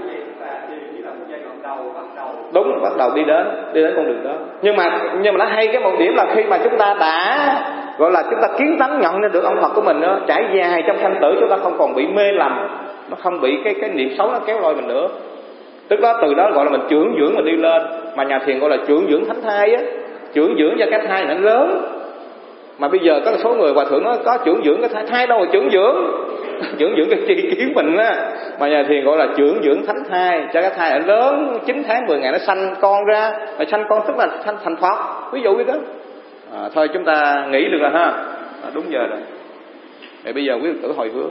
Đúng, bắt đầu đi đến con đường đó. Nhưng mà nó hay cái một điểm là khi mà chúng ta đã gọi là chúng ta kiến tánh nhận lên được ông Phật của mình đó, trải dài trong sanh tử, chúng ta không còn bị mê lầm, nó không bị cái niệm xấu nó kéo lôi mình nữa. Tức đó từ đó gọi là mình trưởng dưỡng mình đi lên, mà nhà thiền gọi là trưởng dưỡng thánh thai á, trưởng dưỡng cho cái thai nó lớn. Mà bây giờ có một số người Hòa Thượng nói có trưởng dưỡng cái thai đâu mà trưởng dưỡng cái tri kiến mình á, mà nhà thiền gọi là trưởng dưỡng thánh thai, cho cái thai nó lớn 9 tháng 10 ngày nó sanh con ra, mà sanh con tức là thành Phật, ví dụ như đó. Thôi chúng ta nghĩ được rồi ha, đúng giờ rồi. Vậy bây giờ quý Phật tử hồi hướng.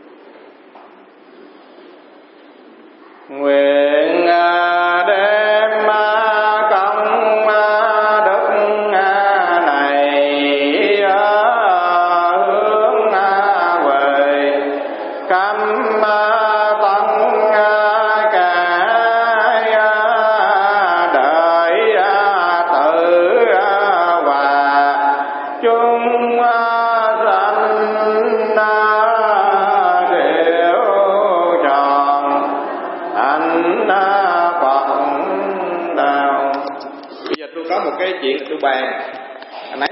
Nguyện đem công đức này hướng về cam tấn cả đời tử và chung sanh đều tròn anh Phật đạo. Bây giờ tôi có một cái chuyện tôi bàn